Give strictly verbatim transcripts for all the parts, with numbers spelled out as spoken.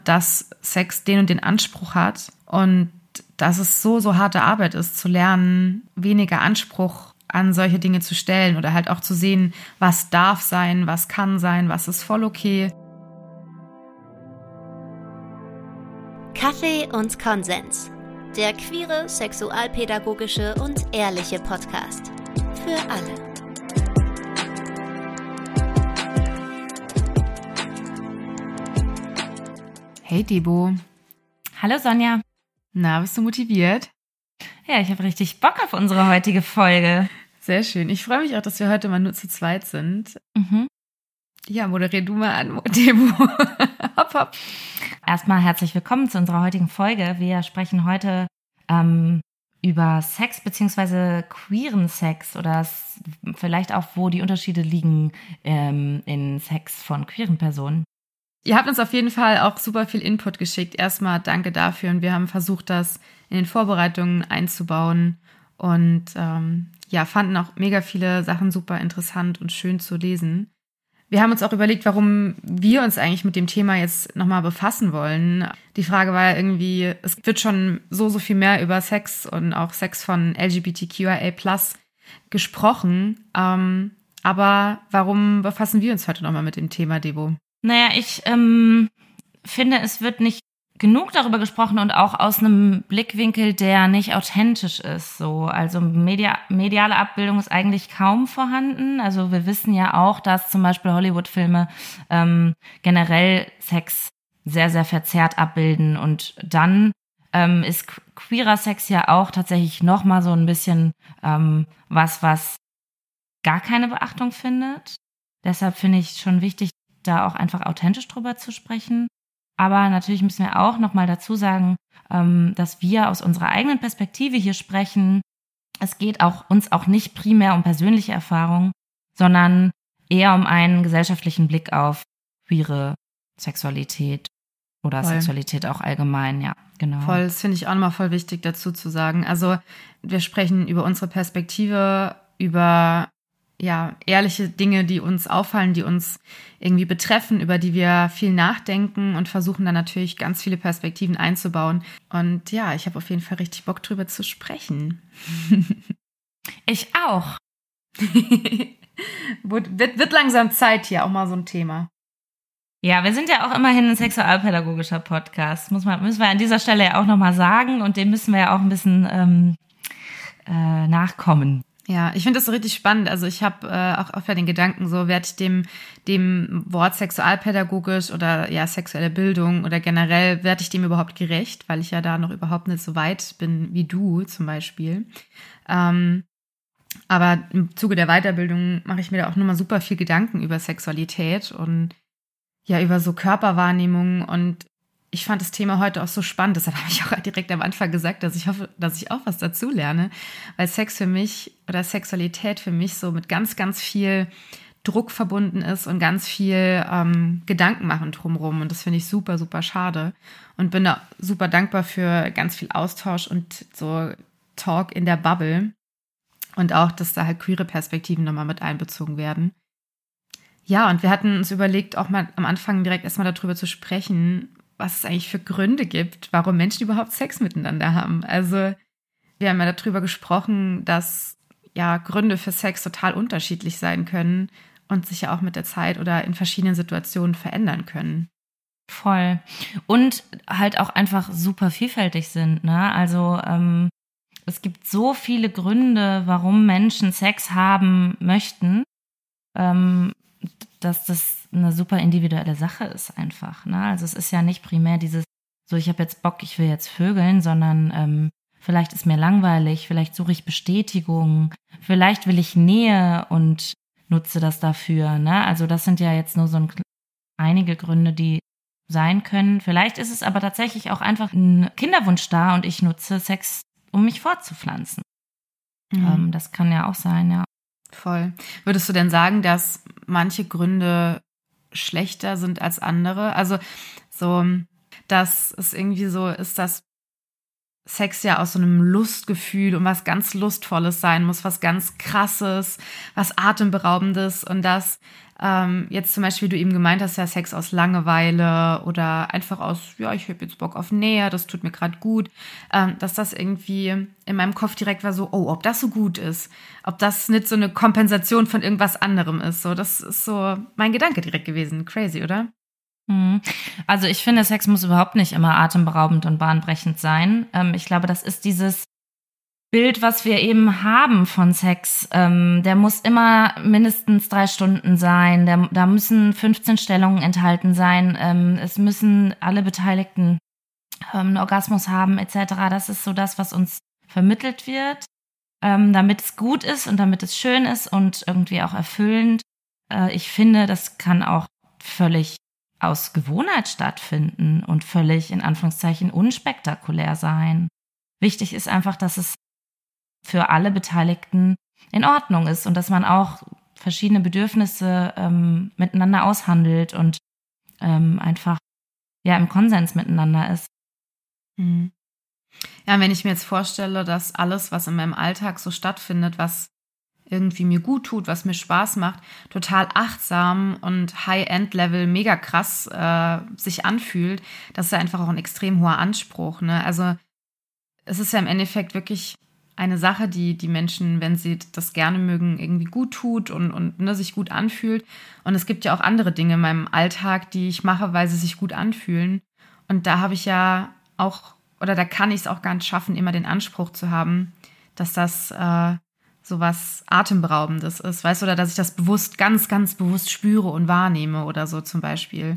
dass Sex den und den Anspruch hat und dass es so, so harte Arbeit ist, zu lernen, weniger Anspruch an solche Dinge zu stellen oder halt auch zu sehen, was darf sein, was kann sein, was ist voll okay. Kaffee und Konsens. Der queere, sexualpädagogische und ehrliche Podcast. Für alle. Hey Debo. Hallo Sonja. Na, bist du motiviert? Ja, ich habe richtig Bock auf unsere heutige Folge. Sehr schön. Ich freue mich auch, dass wir heute mal nur zu zweit sind. Mhm. Ja, moderier du mal an, Debo. Hopp, hopp. Erstmal herzlich willkommen zu unserer heutigen Folge. Wir sprechen heute ähm, über Sex beziehungsweise queeren Sex oder s- vielleicht auch, wo die Unterschiede liegen ähm, in Sex von queeren Personen. Ihr habt uns auf jeden Fall auch super viel Input geschickt. Erstmal danke dafür. Und wir haben versucht, das in den Vorbereitungen einzubauen. Und ähm, ja, fanden auch mega viele Sachen super interessant und schön zu lesen. Wir haben uns auch überlegt, warum wir uns eigentlich mit dem Thema jetzt nochmal befassen wollen. Die Frage war ja irgendwie, es wird schon so, so viel mehr über Sex und auch Sex von L G B T Q I A plus gesprochen. Ähm, aber warum befassen wir uns heute nochmal mit dem Thema, Debo? Naja, ich ähm, finde, es wird nicht genug darüber gesprochen und auch aus einem Blickwinkel, der nicht authentisch ist. So, also Media, mediale Abbildung ist eigentlich kaum vorhanden. Also wir wissen ja auch, dass zum Beispiel Hollywood-Filme ähm, generell Sex sehr, sehr verzerrt abbilden. Und dann ähm, ist queerer Sex ja auch tatsächlich nochmal so ein bisschen ähm, was, was gar keine Beachtung findet. Deshalb finde ich schon wichtig, da auch einfach authentisch drüber zu sprechen. Aber natürlich müssen wir auch nochmal dazu sagen, ähm, dass wir aus unserer eigenen Perspektive hier sprechen. Es geht auch uns auch nicht primär um persönliche Erfahrungen, sondern eher um einen gesellschaftlichen Blick auf queere Sexualität oder Voll. Sexualität auch allgemein, ja, genau. Voll, das finde ich auch nochmal voll wichtig dazu zu sagen. Also wir sprechen über unsere Perspektive, über ja ehrliche Dinge, die uns auffallen, die uns irgendwie betreffen, über die wir viel nachdenken und versuchen dann natürlich ganz viele Perspektiven einzubauen. Und ja, ich habe auf jeden Fall richtig Bock drüber zu sprechen. Ich auch. wird, wird langsam Zeit hier, auch mal so ein Thema. Ja, wir sind ja auch immerhin ein sexualpädagogischer Podcast. Muss man, müssen wir an dieser Stelle ja auch nochmal sagen. Und dem müssen wir ja auch ein bisschen ähm, äh, nachkommen. Ja, ich finde das so richtig spannend. Also ich habe äh, auch oft ja den Gedanken, so werde ich dem dem Wort sexualpädagogisch oder ja sexuelle Bildung oder generell, werde ich dem überhaupt gerecht, weil ich ja da noch überhaupt nicht so weit bin wie du zum Beispiel. Ähm, aber im Zuge der Weiterbildung mache ich mir da auch nochmal super viel Gedanken über Sexualität und ja über so Körperwahrnehmung, und ich fand das Thema heute auch so spannend, deshalb habe ich auch direkt am Anfang gesagt, dass ich hoffe, dass ich auch was dazu lerne, weil Sex für mich oder Sexualität für mich so mit ganz, ganz viel Druck verbunden ist und ganz viel ähm, Gedanken machen drumherum, und das finde ich super, super schade und bin da super dankbar für ganz viel Austausch und so Talk in der Bubble und auch, dass da halt queere Perspektiven nochmal mit einbezogen werden. Ja, und wir hatten uns überlegt, auch mal am Anfang direkt erstmal darüber zu sprechen, was es eigentlich für Gründe gibt, warum Menschen überhaupt Sex miteinander haben. Also wir haben ja darüber gesprochen, dass ja Gründe für Sex total unterschiedlich sein können und sich ja auch mit der Zeit oder in verschiedenen Situationen verändern können. Voll. Und halt auch einfach super vielfältig sind, ne? Also ähm, es gibt so viele Gründe, warum Menschen Sex haben möchten, ähm, dass das eine super individuelle Sache ist einfach, ne? Also es ist ja nicht primär dieses, so ich habe jetzt Bock, ich will jetzt vögeln, sondern ähm, vielleicht ist mir langweilig, vielleicht suche ich Bestätigung, vielleicht will ich Nähe und nutze das dafür, ne? Also das sind ja jetzt nur so ein, einige Gründe, die sein können. Vielleicht ist es aber tatsächlich auch einfach ein Kinderwunsch da und ich nutze Sex, um mich fortzupflanzen. Mhm. Ähm, das kann ja auch sein, ja. Voll. Würdest du denn sagen, dass manche Gründe schlechter sind als andere? Also so, dass es irgendwie so ist, dass Sex ja aus so einem Lustgefühl und was ganz Lustvolles sein muss, was ganz Krasses, was Atemberaubendes und das ähm, jetzt zum Beispiel, wie du eben gemeint hast, ja Sex aus Langeweile oder einfach aus, ja, ich habe jetzt Bock auf Nähe, das tut mir gerade gut, ähm, dass das irgendwie in meinem Kopf direkt war so, oh, ob das so gut ist, ob das nicht so eine Kompensation von irgendwas anderem ist, so, das ist so mein Gedanke direkt gewesen. Crazy, oder? Also ich finde, Sex muss überhaupt nicht immer atemberaubend und bahnbrechend sein. Ähm, ich glaube, das ist dieses Bild, was wir eben haben von Sex. Ähm, der muss immer mindestens drei Stunden sein. Der, da müssen fünfzehn Stellungen enthalten sein. Ähm, es müssen alle Beteiligten ähm, einen Orgasmus haben et cetera. Das ist so das, was uns vermittelt wird, ähm, damit es gut ist und damit es schön ist und irgendwie auch erfüllend. Äh, ich finde, das kann auch völlig aus Gewohnheit stattfinden und völlig in Anführungszeichen unspektakulär sein. Wichtig ist einfach, dass es für alle Beteiligten in Ordnung ist und dass man auch verschiedene Bedürfnisse ähm, miteinander aushandelt und ähm, einfach ja im Konsens miteinander ist. Mhm. Ja, wenn ich mir jetzt vorstelle, dass alles, was in meinem Alltag so stattfindet, was irgendwie mir gut tut, was mir Spaß macht, total achtsam und High-End-Level mega krass äh, sich anfühlt, das ist ja einfach auch ein extrem hoher Anspruch. Ne? Also es ist ja im Endeffekt wirklich eine Sache, die die Menschen, wenn sie das gerne mögen, irgendwie gut tut und, und ne, sich gut anfühlt. Und es gibt ja auch andere Dinge in meinem Alltag, die ich mache, weil sie sich gut anfühlen. Und da habe ich ja auch, oder da kann ich es auch gar nicht schaffen, immer den Anspruch zu haben, dass das äh, so was Atemberaubendes ist, weißt du, oder dass ich das bewusst, ganz, ganz bewusst spüre und wahrnehme oder so zum Beispiel.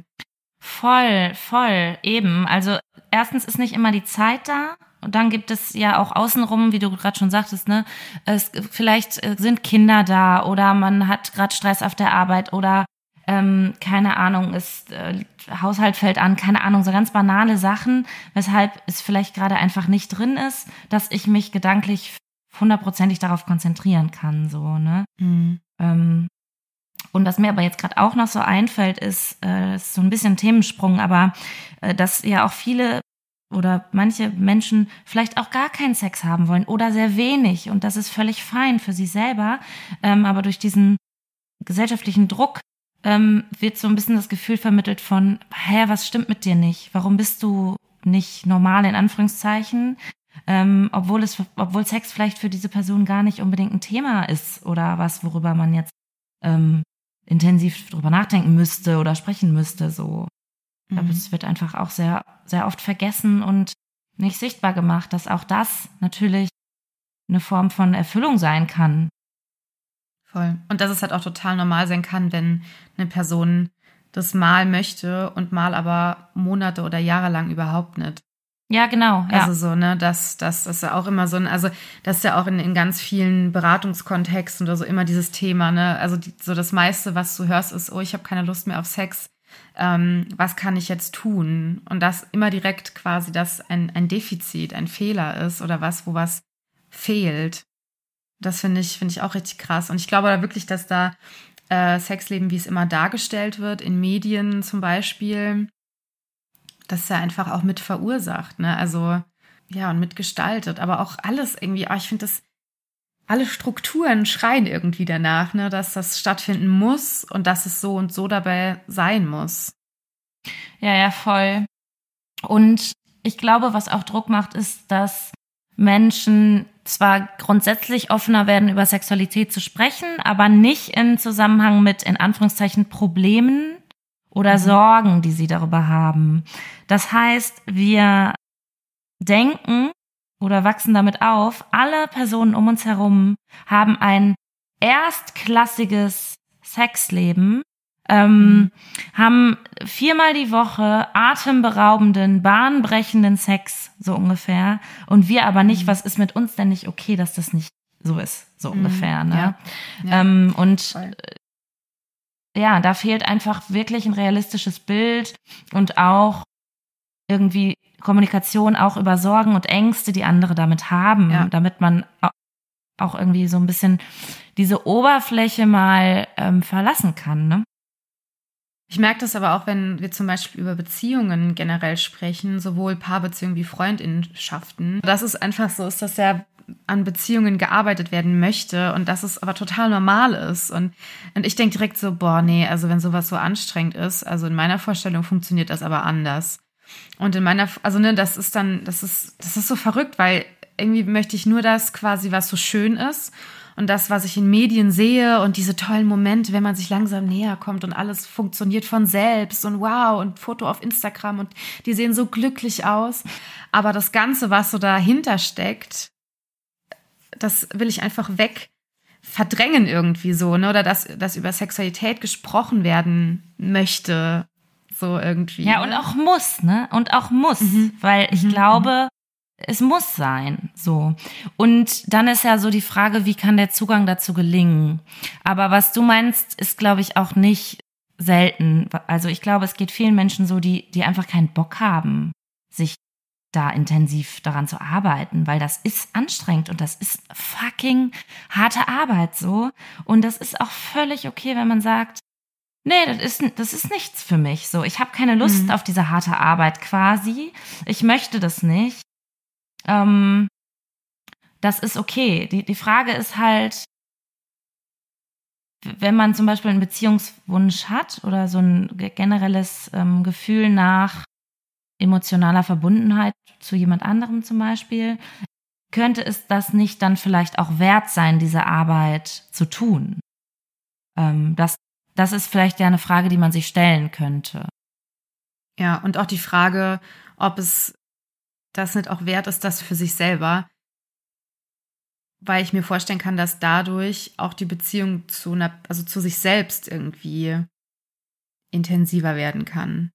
Voll, voll, eben. Also erstens ist nicht immer die Zeit da und dann gibt es ja auch außenrum, wie du gerade schon sagtest, ne, es, vielleicht sind Kinder da oder man hat gerade Stress auf der Arbeit oder ähm, keine Ahnung, ist äh, Haushalt fällt an, keine Ahnung, so ganz banale Sachen, weshalb es vielleicht gerade einfach nicht drin ist, dass ich mich gedanklich hundertprozentig darauf konzentrieren kann, so, ne? Mhm. Ähm, und was mir aber jetzt gerade auch noch so einfällt, ist, äh, ist so ein bisschen Themensprung, aber äh, dass ja auch viele oder manche Menschen vielleicht auch gar keinen Sex haben wollen oder sehr wenig und das ist völlig fein für sie selber, ähm, aber durch diesen gesellschaftlichen Druck ähm, wird so ein bisschen das Gefühl vermittelt von, hä, was stimmt mit dir nicht? Warum bist du nicht normal in Anführungszeichen? Ähm, obwohl es, obwohl Sex vielleicht für diese Person gar nicht unbedingt ein Thema ist oder was, worüber man jetzt ähm, intensiv drüber nachdenken müsste oder sprechen müsste, so. Ich glaube, es wird einfach auch sehr, sehr oft vergessen und nicht sichtbar gemacht, dass auch das natürlich eine Form von Erfüllung sein kann. Voll. Und dass es halt auch total normal sein kann, wenn eine Person das mal möchte und mal aber Monate oder Jahre lang überhaupt nicht. Ja, genau. Ja. Also so, ne, das, das ist ja auch immer so ein, also das ist ja auch in, in ganz vielen Beratungskontexten oder so immer dieses Thema, ne, also die, so das meiste, was du hörst, ist, oh, ich habe keine Lust mehr auf Sex, ähm, was kann ich jetzt tun? Und das immer direkt quasi, dass ein, ein Defizit, ein Fehler ist oder was, wo was fehlt. Das finde ich, finde ich auch richtig krass. Und ich glaube da wirklich, dass da äh, Sexleben, wie es immer dargestellt wird, in Medien zum Beispiel, das ist ja einfach auch mit verursacht, ne? Also, ja, und mitgestaltet. Aber auch alles irgendwie, oh, ich finde das, alle Strukturen schreien irgendwie danach, ne? Dass das stattfinden muss und dass es so und so dabei sein muss. Ja, ja, voll. Und ich glaube, was auch Druck macht, ist, dass Menschen zwar grundsätzlich offener werden, über Sexualität zu sprechen, aber nicht in Zusammenhang mit, in Anführungszeichen, Problemen oder Sorgen, die sie darüber haben. Das heißt, wir denken oder wachsen damit auf, alle Personen um uns herum haben ein erstklassiges Sexleben, ähm, mhm. haben viermal die Woche atemberaubenden, bahnbrechenden Sex, so ungefähr. Und wir aber nicht, mhm. was ist mit uns denn nicht okay, dass das nicht so ist, so mhm. ungefähr. Ne? Ja. Ja. Ähm, und Voll. Ja, da fehlt einfach wirklich ein realistisches Bild und auch irgendwie Kommunikation auch über Sorgen und Ängste, die andere damit haben, ja. damit man auch irgendwie so ein bisschen diese Oberfläche mal ähm, verlassen kann, ne? Ich merke das aber auch, wenn wir zum Beispiel über Beziehungen generell sprechen, sowohl Paarbeziehungen wie Freundinnenschaften. Dass es einfach so ist, dass ja an Beziehungen gearbeitet werden möchte und dass es aber total normal ist. Und, und ich denke direkt so, boah, nee, also wenn sowas so anstrengend ist, also in meiner Vorstellung funktioniert das aber anders. Und in meiner, also ne, das ist dann, das ist, das ist so verrückt, weil irgendwie möchte ich nur das quasi, was so schön ist und das, was ich in Medien sehe und diese tollen Momente, wenn man sich langsam näher kommt und alles funktioniert von selbst und wow und Foto auf Instagram und die sehen so glücklich aus. Aber das Ganze, was so dahinter steckt, das will ich einfach weg verdrängen irgendwie so, ne? Oder dass, dass über Sexualität gesprochen werden möchte, so irgendwie. Ja, und auch muss, ne? Und auch muss, mhm. weil ich mhm. glaube, es muss sein, so. Und dann ist ja so die Frage, wie kann der Zugang dazu gelingen? Aber was du meinst, ist, glaube ich, auch nicht selten. Also ich glaube, es geht vielen Menschen so, die, die einfach keinen Bock haben, sich da intensiv daran zu arbeiten, weil das ist anstrengend und das ist fucking harte Arbeit so. Und das ist auch völlig okay, wenn man sagt, nee, das ist, das ist nichts für mich. So, ich habe keine Lust mhm. auf diese harte Arbeit quasi. Ich möchte das nicht. Ähm, das ist okay. Die, die Frage ist halt, wenn man zum Beispiel einen Beziehungswunsch hat oder so ein generelles ähm, Gefühl nach emotionaler Verbundenheit zu jemand anderem zum Beispiel, könnte es das nicht dann vielleicht auch wert sein, diese Arbeit zu tun? Ähm, das, das ist vielleicht ja eine Frage, die man sich stellen könnte. Ja, und auch die Frage, ob es das nicht auch wert ist, das für sich selber, weil ich mir vorstellen kann, dass dadurch auch die Beziehung zu einer, also zu sich selbst irgendwie intensiver werden kann.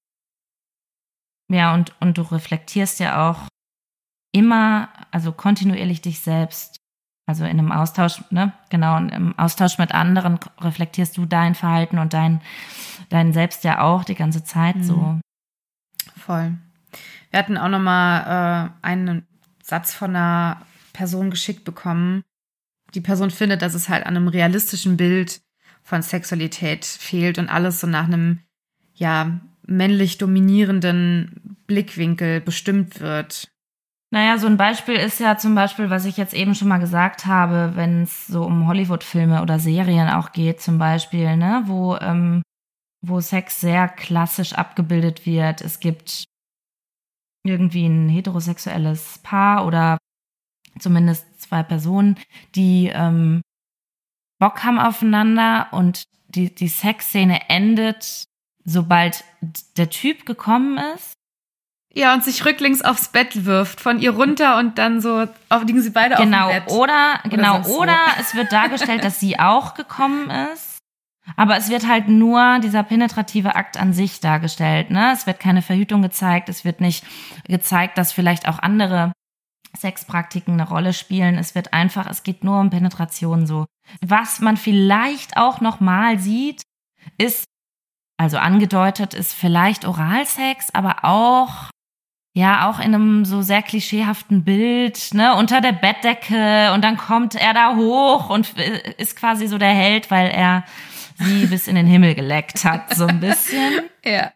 Ja, und, und du reflektierst ja auch immer, also kontinuierlich dich selbst, also in einem Austausch, ne, genau, im Austausch mit anderen reflektierst du dein Verhalten und dein, dein Selbst ja auch die ganze Zeit mhm. so. Voll. Wir hatten auch nochmal äh, einen Satz von einer Person geschickt bekommen. Die Person findet, dass es halt an einem realistischen Bild von Sexualität fehlt und alles so nach einem, ja, männlich dominierenden Blickwinkel bestimmt wird. Naja, so ein Beispiel ist ja zum Beispiel, was ich jetzt eben schon mal gesagt habe, wenn es so um Hollywood-Filme oder Serien auch geht zum Beispiel, ne, wo, ähm, wo Sex sehr klassisch abgebildet wird. Es gibt irgendwie ein heterosexuelles Paar oder zumindest zwei Personen, die ähm, Bock haben aufeinander und die, die Sexszene endet, sobald der Typ gekommen ist. Ja, und sich rücklings aufs Bett wirft, von ihr runter und dann so auf, liegen sie beide genau, auf dem Bett. Oder, genau, oder, oder so. Es wird dargestellt, dass sie auch gekommen ist. Aber es wird halt nur dieser penetrative Akt an sich dargestellt, ne? Es wird keine Verhütung gezeigt, es wird nicht gezeigt, dass vielleicht auch andere Sexpraktiken eine Rolle spielen. Es wird einfach, es geht nur um Penetration so. Was man vielleicht auch nochmal sieht, ist, also angedeutet ist vielleicht Oralsex, aber auch, ja, auch in einem so sehr klischeehaften Bild, ne, unter der Bettdecke und dann kommt er da hoch und ist quasi so der Held, weil er sie bis in den Himmel geleckt hat, so ein bisschen. Ja.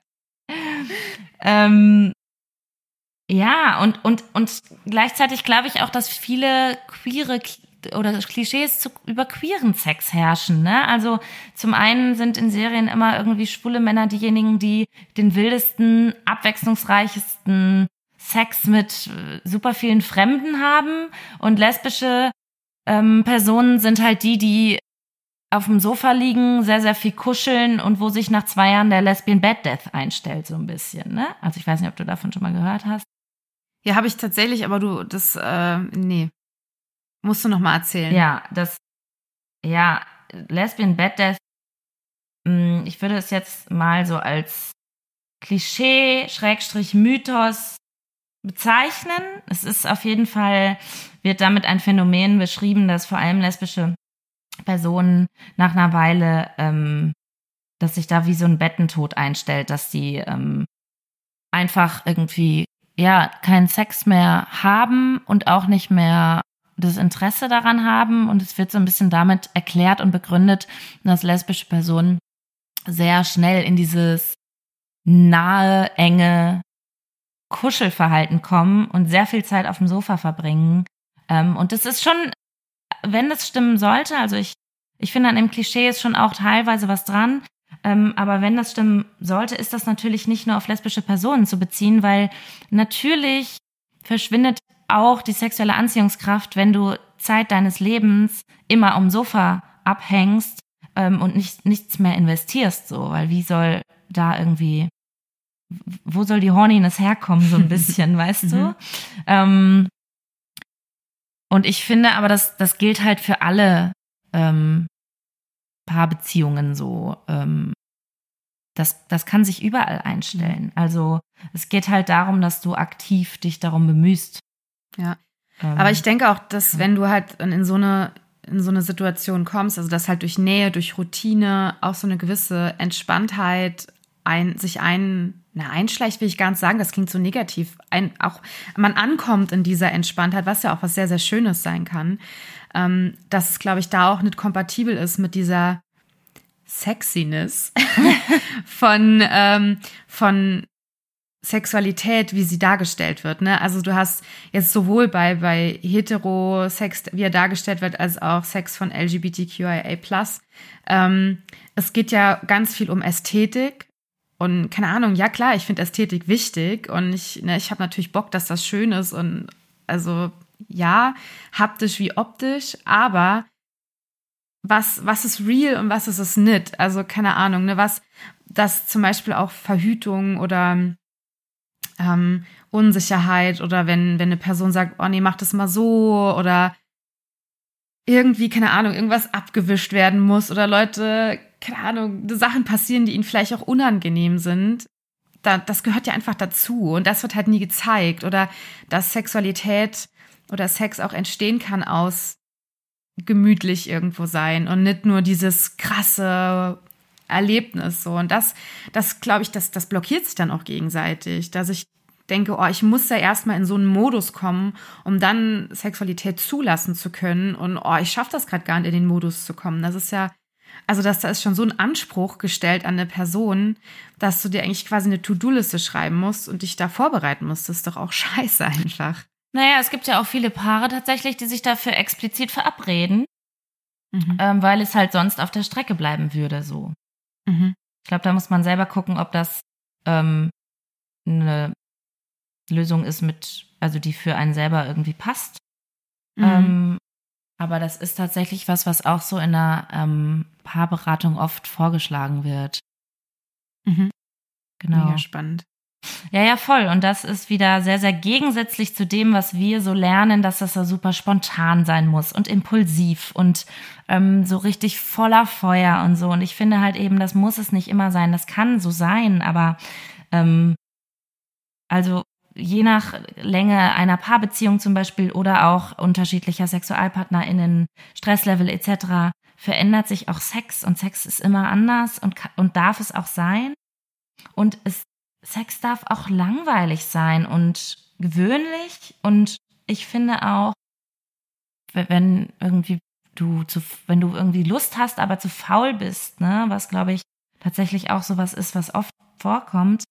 Ähm, ja, und, und, und gleichzeitig glaube ich auch, dass viele queere oder Klischees zu, über queeren Sex herrschen, ne? Also zum einen sind in Serien immer irgendwie schwule Männer diejenigen, die den wildesten, abwechslungsreichsten Sex mit super vielen Fremden haben und lesbische ähm, Personen sind halt die, die auf dem Sofa liegen, sehr, sehr viel kuscheln und wo sich nach zwei Jahren der Lesbian Bad Death einstellt, so ein bisschen, ne? Also ich weiß nicht, ob du davon schon mal gehört hast. Ja, habe ich tatsächlich, aber du, das, äh, nee. Musst du noch mal erzählen. Ja, das, ja, Lesbian Bad Death, mh, ich würde es jetzt mal so als Klischee, Schrägstrich, Mythos bezeichnen. Es ist auf jeden Fall, wird damit ein Phänomen beschrieben, dass vor allem lesbische Personen nach einer Weile, ähm, dass sich da wie so ein Bettentod einstellt, dass die ähm, einfach irgendwie, ja, keinen Sex mehr haben und auch nicht mehr das Interesse daran haben. Und es wird so ein bisschen damit erklärt und begründet, dass lesbische Personen sehr schnell in dieses nahe, enge Kuschelverhalten kommen und sehr viel Zeit auf dem Sofa verbringen. Ähm, und das ist schon, wenn das stimmen sollte, also ich, ich finde an dem Klischee ist schon auch teilweise was dran, ähm, aber wenn das stimmen sollte, ist das natürlich nicht nur auf lesbische Personen zu beziehen, weil natürlich verschwindet auch die sexuelle Anziehungskraft, wenn du Zeit deines Lebens immer am Sofa abhängst ähm, und nicht, nichts mehr investierst, so, weil wie soll da irgendwie, wo soll die Horniness herkommen, so ein bisschen, weißt du? Ähm, und ich finde aber, das, das gilt halt für alle ähm, Paarbeziehungen so. Ähm, das, das kann sich überall einstellen. Also es geht halt darum, dass du aktiv dich darum bemühst. Ja, Ähm, aber ich denke auch, dass wenn du halt in so eine in so eine Situation kommst, also dass halt durch Nähe, durch Routine auch so eine gewisse Entspanntheit ein, sich ein, na, einschleicht, will ich gar nicht sagen, das klingt so negativ, ein, auch man ankommt in dieser Entspanntheit, was ja auch was sehr, sehr Schönes sein kann, ähm, dass es, glaube ich, da auch nicht kompatibel ist mit dieser Sexiness von, ähm, von Sexualität, wie sie dargestellt wird, ne? Also du hast jetzt sowohl bei, bei Hetero-Sex, wie er dargestellt wird, als auch Sex von L G B T Q I A plus. Ähm, es geht ja ganz viel um Ästhetik und keine Ahnung, ja klar, ich finde Ästhetik wichtig und ich, ne, ich habe natürlich Bock, dass das schön ist und also ja, haptisch wie optisch, aber was, was ist real und was ist es nicht? Also keine Ahnung, ne, was, dass zum Beispiel auch Verhütung oder Ähm, Unsicherheit oder wenn, wenn eine Person sagt, oh nee, mach das mal so oder irgendwie, keine Ahnung, irgendwas abgewischt werden muss oder Leute, keine Ahnung, Sachen passieren, die ihnen vielleicht auch unangenehm sind. Da, das gehört ja einfach dazu und das wird halt nie gezeigt oder dass Sexualität oder Sex auch entstehen kann aus gemütlich irgendwo sein und nicht nur dieses krasse Erlebnis so. Und das, das glaube ich, das, das blockiert sich dann auch gegenseitig, dass ich denke, oh, ich muss ja erstmal in so einen Modus kommen, um dann Sexualität zulassen zu können. Und oh, ich schaffe das gerade gar nicht, in den Modus zu kommen. Das ist ja, also dass da ist schon so ein Anspruch gestellt an eine Person, dass du dir eigentlich quasi eine To-Do-Liste schreiben musst und dich da vorbereiten musst. Das ist doch auch scheiße einfach. Naja, es gibt ja auch viele Paare tatsächlich, die sich dafür explizit verabreden, Mhm. ähm, weil es halt sonst auf der Strecke bleiben würde, so. Mhm. Ich glaube, da muss man selber gucken, ob das ähm, eine Lösung ist mit, also die für einen selber irgendwie passt. Mhm. Ähm, aber das ist tatsächlich was, was auch so in der ähm, Paarberatung oft vorgeschlagen wird. Mhm. Genau. Mega spannend. Ja, ja, voll. Und das ist wieder sehr, sehr gegensätzlich zu dem, was wir so lernen, dass das so super spontan sein muss und impulsiv und ähm, so richtig voller Feuer und so. Und ich finde halt eben, das muss es nicht immer sein. Das kann so sein, aber ähm, also je nach Länge einer Paarbeziehung zum Beispiel oder auch unterschiedlicher SexualpartnerInnen, Stresslevel et cetera verändert sich auch Sex und Sex ist immer anders und, und darf es auch sein. Und es Sex darf auch langweilig sein und gewöhnlich und ich finde auch, wenn irgendwie du zu, wenn du irgendwie Lust hast, aber zu faul bist, ne, was glaube ich tatsächlich auch sowas ist, was oft vorkommt,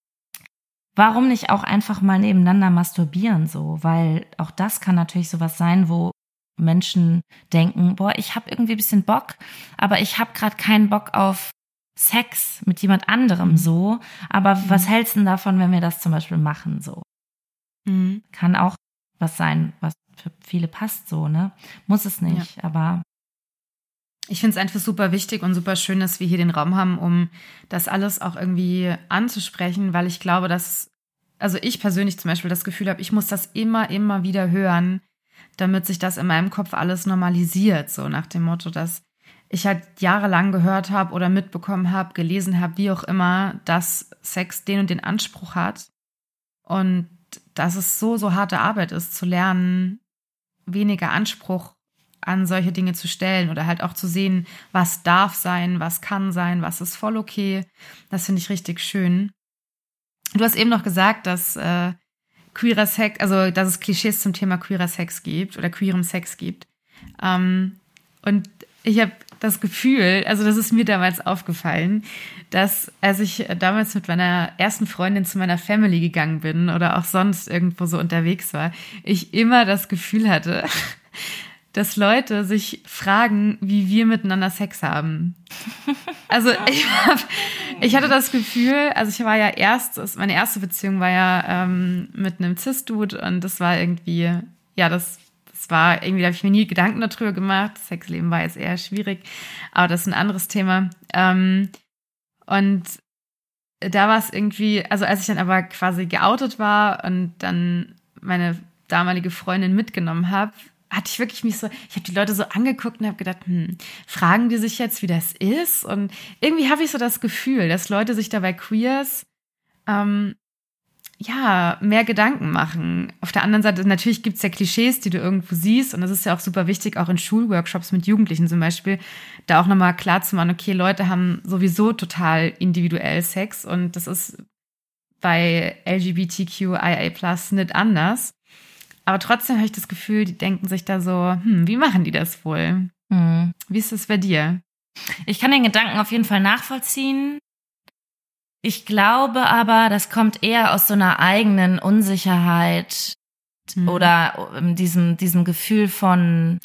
warum nicht auch einfach mal nebeneinander masturbieren so, weil auch das kann natürlich sowas sein, wo Menschen denken, boah, ich habe irgendwie ein bisschen Bock, aber ich habe gerade keinen Bock auf Sex mit jemand anderem so, aber mhm. was hältst du denn davon, wenn wir das zum Beispiel machen so? Mhm. Kann auch was sein, was für viele passt so, ne? Muss es nicht, ja. Aber ich finde es einfach super wichtig und super schön, dass wir hier den Raum haben, um das alles auch irgendwie anzusprechen, weil ich glaube, dass, also ich persönlich zum Beispiel das Gefühl habe, ich muss das immer, immer wieder hören, damit sich das in meinem Kopf alles normalisiert, so nach dem Motto, dass ich halt jahrelang gehört habe oder mitbekommen habe, gelesen habe, wie auch immer, dass Sex den und den Anspruch hat und dass es so, so harte Arbeit ist, zu lernen, weniger Anspruch an solche Dinge zu stellen oder halt auch zu sehen, was darf sein, was kann sein, was ist voll okay. Das finde ich richtig schön. Du hast eben noch gesagt, dass äh, queerer Sex, also dass es Klischees zum Thema queerer Sex gibt oder queerem Sex gibt. Ähm, und ich habe das Gefühl, also das ist mir damals aufgefallen, dass als ich damals mit meiner ersten Freundin zu meiner Family gegangen bin oder auch sonst irgendwo so unterwegs war, ich immer das Gefühl hatte, dass Leute sich fragen, wie wir miteinander Sex haben. Also ich, hab, ich hatte das Gefühl, also ich war ja erst, meine erste Beziehung war ja ähm, mit einem Cis-Dude und das war irgendwie, ja, das, das war irgendwie, da habe ich mir nie Gedanken darüber gemacht. Das Sexleben war jetzt eher schwierig, aber das ist ein anderes Thema. Ähm, und da war es irgendwie, also als ich dann aber quasi geoutet war und dann meine damalige Freundin mitgenommen habe, hatte ich wirklich mich so, ich habe die Leute so angeguckt und habe gedacht, hm, fragen die sich jetzt, wie das ist? Und irgendwie habe ich so das Gefühl, dass Leute sich dabei Queers ähm, ja, mehr Gedanken machen. Auf der anderen Seite, natürlich gibt es ja Klischees, die du irgendwo siehst und das ist ja auch super wichtig, auch in Schulworkshops mit Jugendlichen zum Beispiel, da auch nochmal klar zu machen, okay, Leute haben sowieso total individuell Sex und das ist bei L G B T Q I A plus nicht anders. Aber trotzdem habe ich das Gefühl, die denken sich da so, hm, wie machen die das wohl? Mhm. Wie ist das bei dir? Ich kann den Gedanken auf jeden Fall nachvollziehen. Ich glaube aber, das kommt eher aus so einer eigenen Unsicherheit mhm. oder diesem, diesem Gefühl von,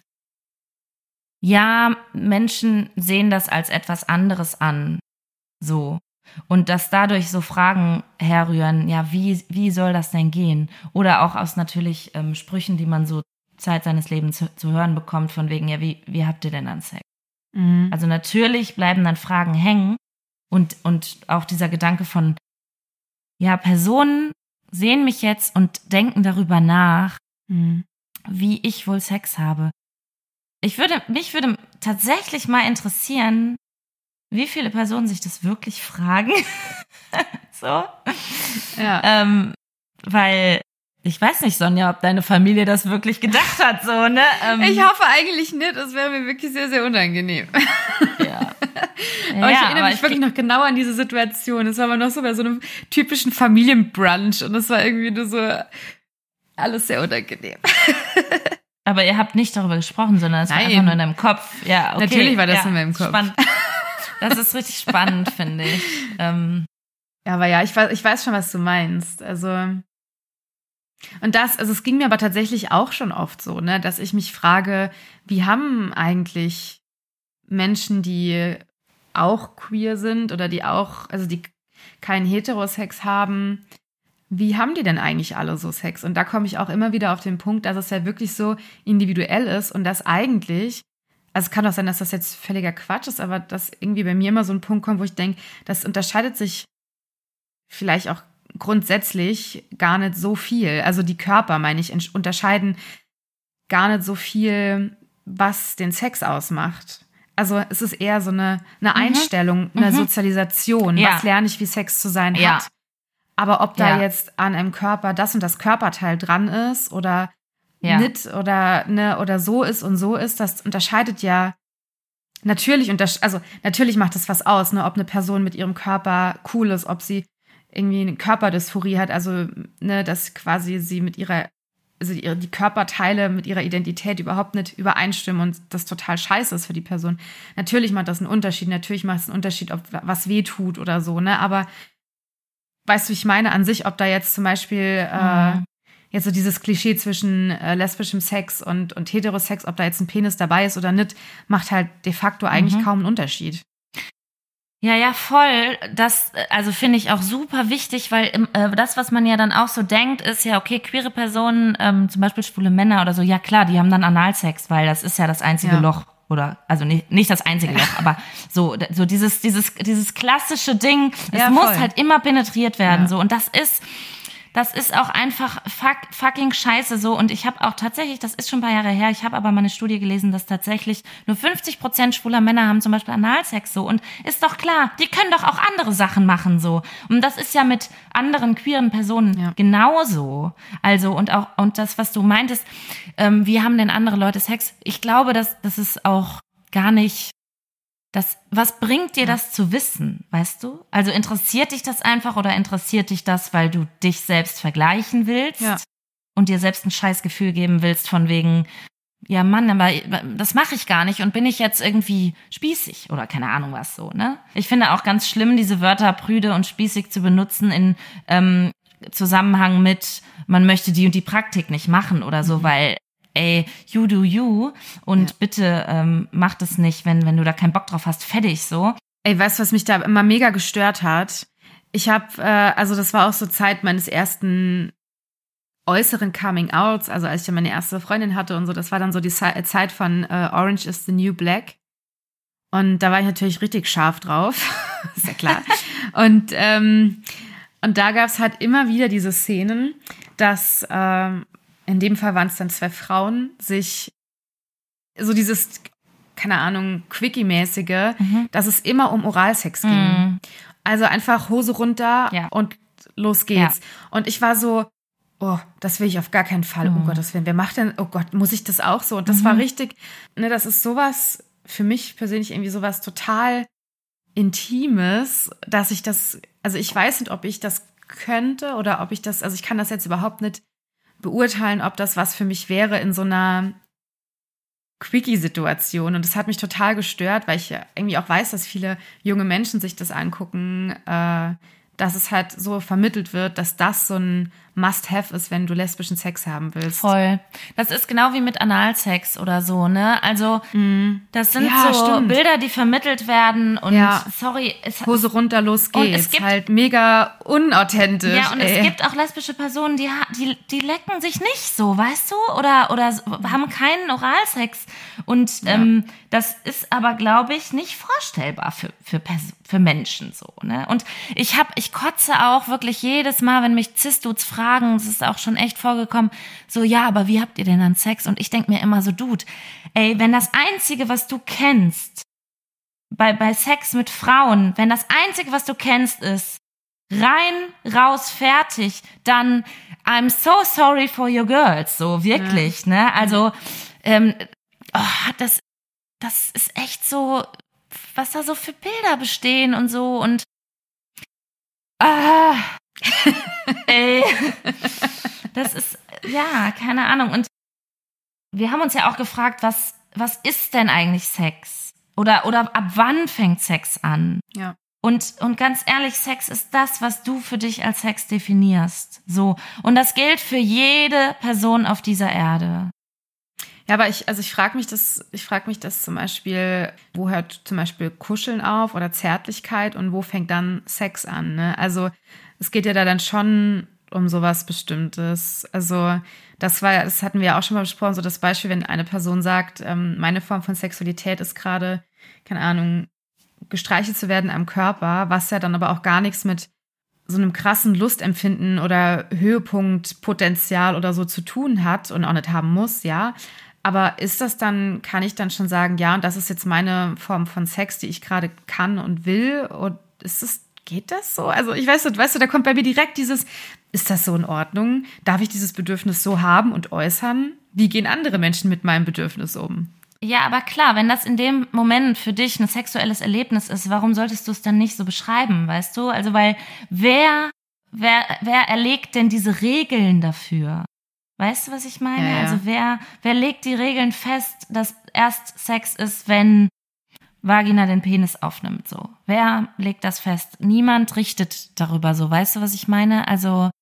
ja, Menschen sehen das als etwas anderes an. So. Und dass dadurch so Fragen herrühren, ja, wie, wie soll das denn gehen? Oder auch aus natürlich ähm, Sprüchen, die man so Zeit seines Lebens zu, zu hören bekommt, von wegen, ja, wie, wie habt ihr denn dann Sex? Mhm. Also natürlich bleiben dann Fragen hängen und, und auch dieser Gedanke von, ja, Personen sehen mich jetzt und denken darüber nach, mhm. wie ich wohl Sex habe. Ich würde, mich würde tatsächlich mal interessieren, wie viele Personen sich das wirklich fragen. so. Ja. Ähm, weil, ich weiß nicht, Sonja, ob deine Familie das wirklich gedacht hat, so, ne? Ähm, ich hoffe eigentlich nicht, das wäre mir wirklich sehr, sehr unangenehm. Ja. Aber ja, ich erinnere aber mich wirklich noch genau an diese Situation. Das war aber noch so bei so einem typischen Familienbrunch und das war irgendwie nur so alles sehr unangenehm. Aber ihr habt nicht darüber gesprochen, sondern es war einfach nur in deinem Kopf. Ja, okay. Natürlich war das ja, in meinem Kopf. Spannend. Das ist richtig spannend, finde ich. Ähm. Ja, aber ja, ich weiß, ich weiß schon, was du meinst. Also, und das, also es ging mir aber tatsächlich auch schon oft so, ne, dass ich mich frage, wie haben eigentlich Menschen, die auch queer sind oder die auch, also die keinen Heterosex haben, wie haben die denn eigentlich alle so Sex? Und da komme ich auch immer wieder auf den Punkt, dass es ja wirklich so individuell ist und dass eigentlich, also es kann auch sein, dass das jetzt völliger Quatsch ist, aber dass irgendwie bei mir immer so ein Punkt kommt, wo ich denke, das unterscheidet sich vielleicht auch grundsätzlich gar nicht so viel. Also die Körper, meine ich, unterscheiden gar nicht so viel, was den Sex ausmacht. Also es ist eher so eine, eine mhm. Einstellung, eine mhm. Sozialisation. Ja. Was lerne ich, wie Sex zu sein ja. hat. Aber ob da ja. jetzt an einem Körper das und das Körperteil dran ist oder ja. nicht oder ne oder so ist und so ist, das unterscheidet ja natürlich, untersch- also natürlich macht es was aus, ne, ob eine Person mit ihrem Körper cool ist, ob sie irgendwie eine Körperdysphorie hat, also ne, dass quasi sie mit ihrer, also ihre, die Körperteile mit ihrer Identität überhaupt nicht übereinstimmen und das total scheiße ist für die Person. Natürlich macht das einen Unterschied, natürlich macht es einen Unterschied, ob was weh tut oder so, ne, aber weißt du, ich meine an sich, ob da jetzt zum Beispiel äh, mhm. jetzt so dieses Klischee zwischen äh, lesbischem Sex und, und Heterosex, ob da jetzt ein Penis dabei ist oder nicht, macht halt de facto eigentlich mhm. kaum einen Unterschied. Ja, ja, voll. Das, also finde ich auch super wichtig, weil äh, das, was man ja dann auch so denkt, ist ja, okay, queere Personen, ähm, zum Beispiel schwule Männer oder so, ja klar, die haben dann Analsex, weil das ist ja das einzige ja. Loch. Oder, also nicht, nicht das einzige Loch, aber so, so dieses, dieses, dieses klassische Ding, es ja, muss voll. halt immer penetriert werden, ja. so. Und das ist, das ist auch einfach fuck, fucking scheiße, so. Und ich habe auch tatsächlich, das ist schon ein paar Jahre her, ich habe aber mal eine Studie gelesen, dass tatsächlich nur fünfzig Prozent schwuler Männer haben zum Beispiel Analsex, so. Und ist doch klar, die können doch auch andere Sachen machen, so. Und das ist ja mit anderen queeren Personen ja. genauso. Also, und auch, und das, was du meintest, ähm, wie haben denn andere Leute Sex? Ich glaube, dass, das ist auch gar nicht, das, was bringt dir ja. das zu wissen, weißt du? Also interessiert dich das einfach oder interessiert dich das, weil du dich selbst vergleichen willst ja. und dir selbst ein Scheißgefühl geben willst von wegen, ja Mann, aber das mache ich gar nicht und bin ich jetzt irgendwie spießig oder keine Ahnung was so, ne? Ich finde auch ganz schlimm, diese Wörter prüde und spießig zu benutzen in ähm, Zusammenhang mit, man möchte die und die Praktik nicht machen oder so, mhm. weil ey, you do you und ja. bitte ähm, mach das nicht, wenn wenn du da keinen Bock drauf hast, fertig so. Ey, weißt du, was mich da immer mega gestört hat? Ich habe, äh, also das war auch so Zeit meines ersten äußeren Coming-Outs, also als ich dann meine erste Freundin hatte und so, das war dann so die Zeit von äh, Orange is the New Black. Und da war ich natürlich richtig scharf drauf, ist ja klar. und ähm, und da gab's halt immer wieder diese Szenen, dass ähm, in dem Fall waren es dann zwei Frauen, sich so dieses, keine Ahnung, Quickie-mäßige, mhm. dass es immer um Oralsex ging. Mhm. Also einfach Hose runter ja. und los geht's. Ja. Und ich war so, oh, das will ich auf gar keinen Fall. Mhm. Oh Gott, wer macht denn, oh Gott, muss ich das auch so? Und das mhm. war richtig, ne, das ist sowas, für mich persönlich irgendwie sowas total Intimes, dass ich das, also ich weiß nicht, ob ich das könnte oder ob ich das, also ich kann das jetzt überhaupt nicht beurteilen, ob das was für mich wäre in so einer Quickie-Situation. Und das hat mich total gestört, weil ich irgendwie auch weiß, dass viele junge Menschen sich das angucken, äh, dass es halt so vermittelt wird, dass das so ein Must-have ist, wenn du lesbischen Sex haben willst. Voll. Das ist genau wie mit Analsex oder so, ne? Also mm. das sind ja, so stimmt. Bilder, die vermittelt werden und ja. sorry. Es, Hose runter, los geht's. Es gibt, halt mega unauthentisch. Ja, und ey. Es gibt auch lesbische Personen, die, die, die lecken sich nicht so, weißt du? Oder, oder haben keinen Oralsex. Und ja. ähm, das ist aber, glaube ich, nicht vorstellbar für, für, Pers- für Menschen so, ne? Und ich hab, ich kotze auch wirklich jedes Mal, wenn mich Cis-Dudes fragen, es ist auch schon echt vorgekommen, so, ja, aber wie habt ihr denn dann Sex? Und ich denke mir immer so, Dude, ey, wenn das Einzige, was du kennst, bei, bei Sex mit Frauen, wenn das Einzige, was du kennst, ist rein, raus, fertig, dann I'm so sorry for your girls, so, wirklich, ja. ne? Also, ähm, oh, das, das ist echt so, was da so für Bilder bestehen und so und ah, ey, das ist, ja, keine Ahnung. Und wir haben uns ja auch gefragt, was, was ist denn eigentlich Sex? Oder, oder ab wann fängt Sex an? Ja. Und, und ganz ehrlich, Sex ist das, was du für dich als Sex definierst. So. Und das gilt für jede Person auf dieser Erde. Ja, aber ich, also ich frage mich das, ich frage mich das zum Beispiel, wo hört zum Beispiel Kuscheln auf oder Zärtlichkeit und wo fängt dann Sex an, ne? Also, es geht ja da dann schon um sowas Bestimmtes. Also das war, das hatten wir ja auch schon mal besprochen, so das Beispiel, wenn eine Person sagt, ähm, meine Form von Sexualität ist gerade, keine Ahnung, gestreichelt zu werden am Körper, was ja dann aber auch gar nichts mit so einem krassen Lustempfinden oder Höhepunktpotenzial oder so zu tun hat und auch nicht haben muss, ja. Aber ist das dann, kann ich dann schon sagen, ja, und das ist jetzt meine Form von Sex, die ich gerade kann und will? Und ist das Geht das so? Also ich weiß nicht, weißt du, da kommt bei mir direkt dieses, ist das so in Ordnung? Darf ich dieses Bedürfnis so haben und äußern? Wie gehen andere Menschen mit meinem Bedürfnis um? Ja, aber klar, wenn das in dem Moment für dich ein sexuelles Erlebnis ist, warum solltest du es dann nicht so beschreiben, weißt du? Also weil wer, wer, wer erlegt denn diese Regeln dafür? Weißt du, was ich meine? Ja, ja. Also wer, wer legt die Regeln fest, dass erst Sex ist, wenn Vagina den Penis aufnimmt, so. Wer legt das fest? Niemand richtet darüber so. Weißt du, was ich meine? Also,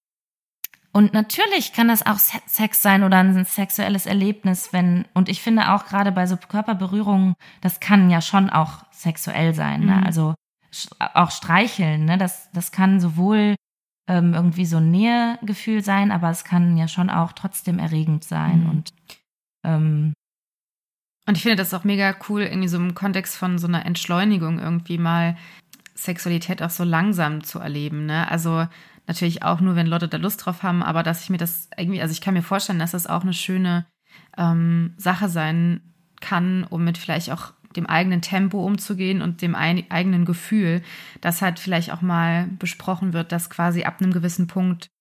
und natürlich kann das auch Sex sein oder ein sexuelles Erlebnis, wenn, und ich finde auch gerade bei so Körperberührungen, das kann ja schon auch sexuell sein, ne? Mhm. Also, auch streicheln, ne? Das, das kann sowohl ähm, irgendwie so ein Nähegefühl sein, aber es kann ja schon auch trotzdem erregend sein. Mhm. Und, ähm, Und ich finde das auch mega cool, irgendwie so im Kontext von so einer Entschleunigung irgendwie mal Sexualität auch so langsam zu erleben, ne? Also natürlich auch nur, wenn Leute da Lust drauf haben, aber dass ich mir das irgendwie, also ich kann mir vorstellen, dass das auch eine schöne ähm, Sache sein kann, um mit vielleicht auch dem eigenen Tempo umzugehen und dem ein, eigenen Gefühl, dass halt vielleicht auch mal besprochen wird, dass quasi ab einem gewissen Punkt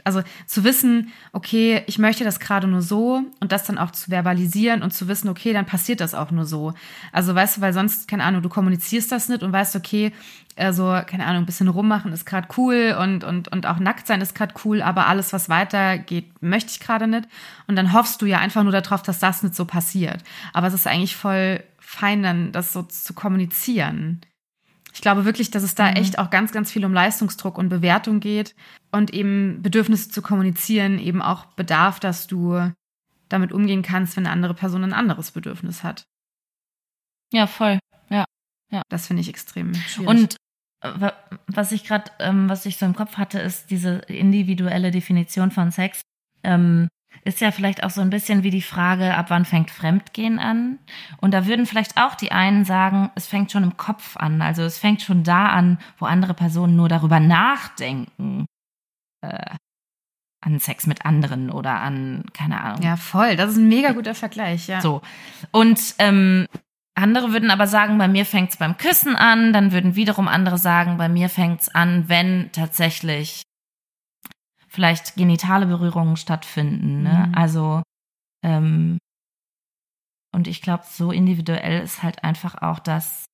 also zu wissen, okay, ich möchte das gerade nur so und das dann auch zu verbalisieren und zu wissen, okay, dann passiert das auch nur so. Also weißt du, weil sonst, keine Ahnung, du kommunizierst das nicht und weißt, okay, also, keine Ahnung, ein bisschen rummachen ist gerade cool und, und, und auch nackt sein ist gerade cool, aber alles, was weitergeht, möchte ich gerade nicht. Und dann hoffst du ja einfach nur darauf, dass das nicht so passiert. Aber es ist eigentlich voll fein, dann das so zu kommunizieren. Ich glaube wirklich, dass es da mhm. echt auch ganz, ganz viel um Leistungsdruck und Bewertung geht und eben Bedürfnisse zu kommunizieren eben auch bedarf, dass du damit umgehen kannst, wenn eine andere Person ein anderes Bedürfnis hat. Ja, voll. Ja. ja. Das finde ich extrem schwierig. Und was ich gerade, ähm, was ich so im Kopf hatte, ist diese individuelle Definition von Sex. Ähm, ist ja vielleicht auch so ein bisschen wie die Frage, ab wann fängt Fremdgehen an? Und da würden vielleicht auch die einen sagen, es fängt schon im Kopf an. Also es fängt schon da an, wo andere Personen nur darüber nachdenken, äh, an Sex mit anderen oder an, keine Ahnung. Ja, voll. Das ist ein mega guter Vergleich, ja. So. Und ähm, andere würden aber sagen, bei mir fängt's beim Küssen an. Dann würden wiederum andere sagen, bei mir fängt's an, wenn tatsächlich vielleicht genitale Berührungen stattfinden. Ne? Mhm. Also ähm, und ich glaube, so individuell ist halt einfach auch das,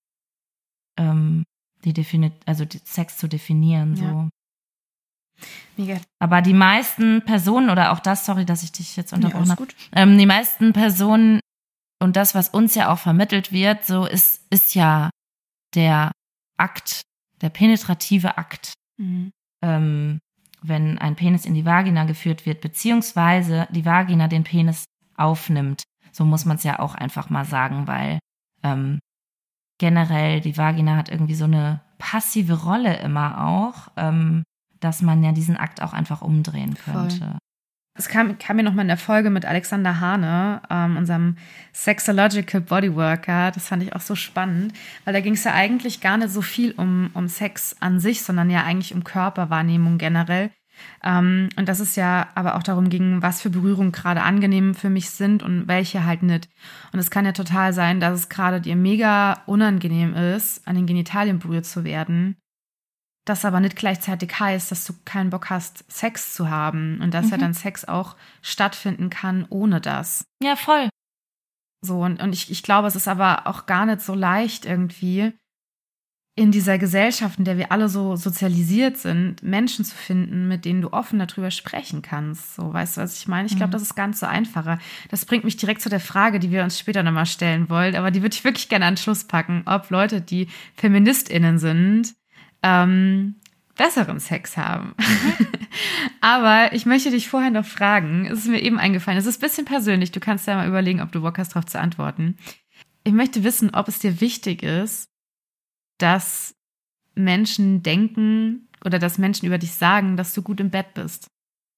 ähm, die defini- also die Sex zu definieren. Ja. So. Mega. Aber die meisten Personen, oder auch das, sorry, dass ich dich jetzt unterbrochen ja, habe, ähm, die meisten Personen und das, was uns ja auch vermittelt wird, so ist, ist ja der Akt, der penetrative Akt, mhm. ähm, wenn ein Penis in die Vagina geführt wird, beziehungsweise die Vagina den Penis aufnimmt. So muss man es ja auch einfach mal sagen, weil ähm, generell die Vagina hat irgendwie so eine passive Rolle immer auch, ähm, dass man ja diesen Akt auch einfach umdrehen könnte. Voll. Es kam, kam mir nochmal in der Folge mit Alexander Hane, ähm, unserem Sexological Bodyworker. Das fand ich auch so spannend, weil da ging es ja eigentlich gar nicht so viel um, um Sex an sich, sondern ja eigentlich um Körperwahrnehmung generell. Ähm, und dass es ja aber auch darum ging, was für Berührungen gerade angenehm für mich sind und welche halt nicht. Und es kann ja total sein, dass es gerade dir mega unangenehm ist, an den Genitalien berührt zu werden. Das aber nicht gleichzeitig heißt, dass du keinen Bock hast, Sex zu haben und dass mhm. ja dann Sex auch stattfinden kann ohne das. Ja, voll. So, und, und ich, ich glaube, es ist aber auch gar nicht so leicht irgendwie in dieser Gesellschaft, in der wir alle so sozialisiert sind, Menschen zu finden, mit denen du offen darüber sprechen kannst. So, weißt du, was ich meine? Ich glaube, mhm. das ist ganz so einfacher. Das bringt mich direkt zu der Frage, die wir uns später nochmal stellen wollen, aber die würde ich wirklich gerne an den Schluss packen, ob Leute, die FeministInnen sind, Ähm, besseren Sex haben. Mhm. Aber ich möchte dich vorher noch fragen, es ist mir eben eingefallen, es ist ein bisschen persönlich, du kannst ja mal überlegen, ob du Bock hast, darauf zu antworten. Ich möchte wissen, ob es dir wichtig ist, dass Menschen denken oder dass Menschen über dich sagen, dass du gut im Bett bist.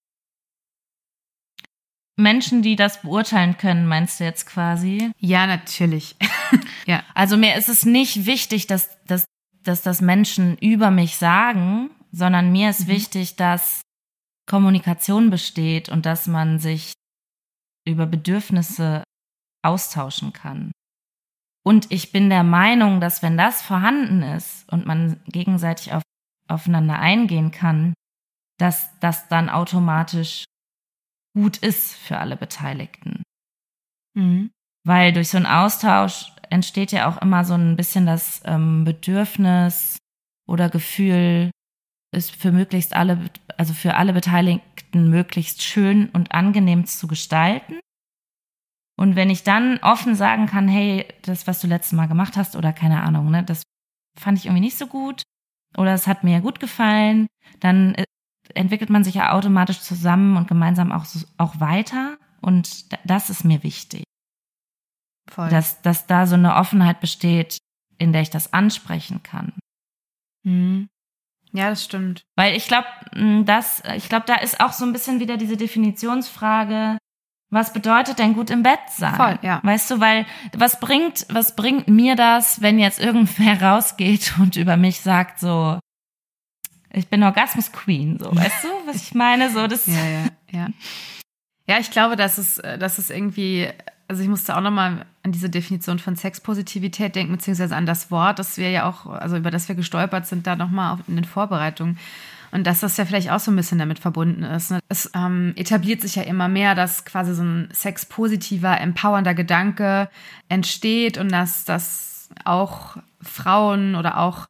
Menschen, die das beurteilen können, meinst du jetzt quasi? Ja, natürlich. Ja. Also mir ist es nicht wichtig, dass, dass dass das Menschen über mich sagen, sondern mir ist mhm. wichtig, dass Kommunikation besteht und dass man sich über Bedürfnisse austauschen kann. Und ich bin der Meinung, dass wenn das vorhanden ist und man gegenseitig auf, aufeinander eingehen kann, dass das dann automatisch gut ist für alle Beteiligten. Mhm. Weil durch so einen Austausch entsteht ja auch immer so ein bisschen das ähm, Bedürfnis oder Gefühl, es für möglichst alle, also für alle Beteiligten möglichst schön und angenehm zu gestalten. Und wenn ich dann offen sagen kann, hey, das, was du letztes Mal gemacht hast, oder keine Ahnung, ne, das fand ich irgendwie nicht so gut oder es hat mir gut gefallen, dann entwickelt man sich ja automatisch zusammen und gemeinsam auch, auch weiter. Und das ist mir wichtig. Voll. Dass, dass da so eine Offenheit besteht, in der ich das ansprechen kann. Mhm. Ja, das stimmt. Weil ich glaube, das, ich glaube, da ist auch so ein bisschen wieder diese Definitionsfrage, was bedeutet denn gut im Bett sein? Voll, ja. Weißt du, weil was bringt, was bringt mir das, wenn jetzt irgendwer rausgeht und über mich sagt so, ich bin Orgasmus Queen, so, weißt du, was ich meine? So, das. Ja, ja, ja. Ja, ich glaube, dass es, dass es irgendwie, also ich musste auch nochmal an diese Definition von Sexpositivität denken, beziehungsweise an das Wort, das wir ja auch, also über das wir gestolpert sind, da nochmal in den Vorbereitungen. Und dass das ja vielleicht auch so ein bisschen damit verbunden ist. Ne? Es ähm, etabliert sich ja immer mehr, dass quasi so ein sexpositiver, empowernder Gedanke entsteht und dass das auch Frauen oder auch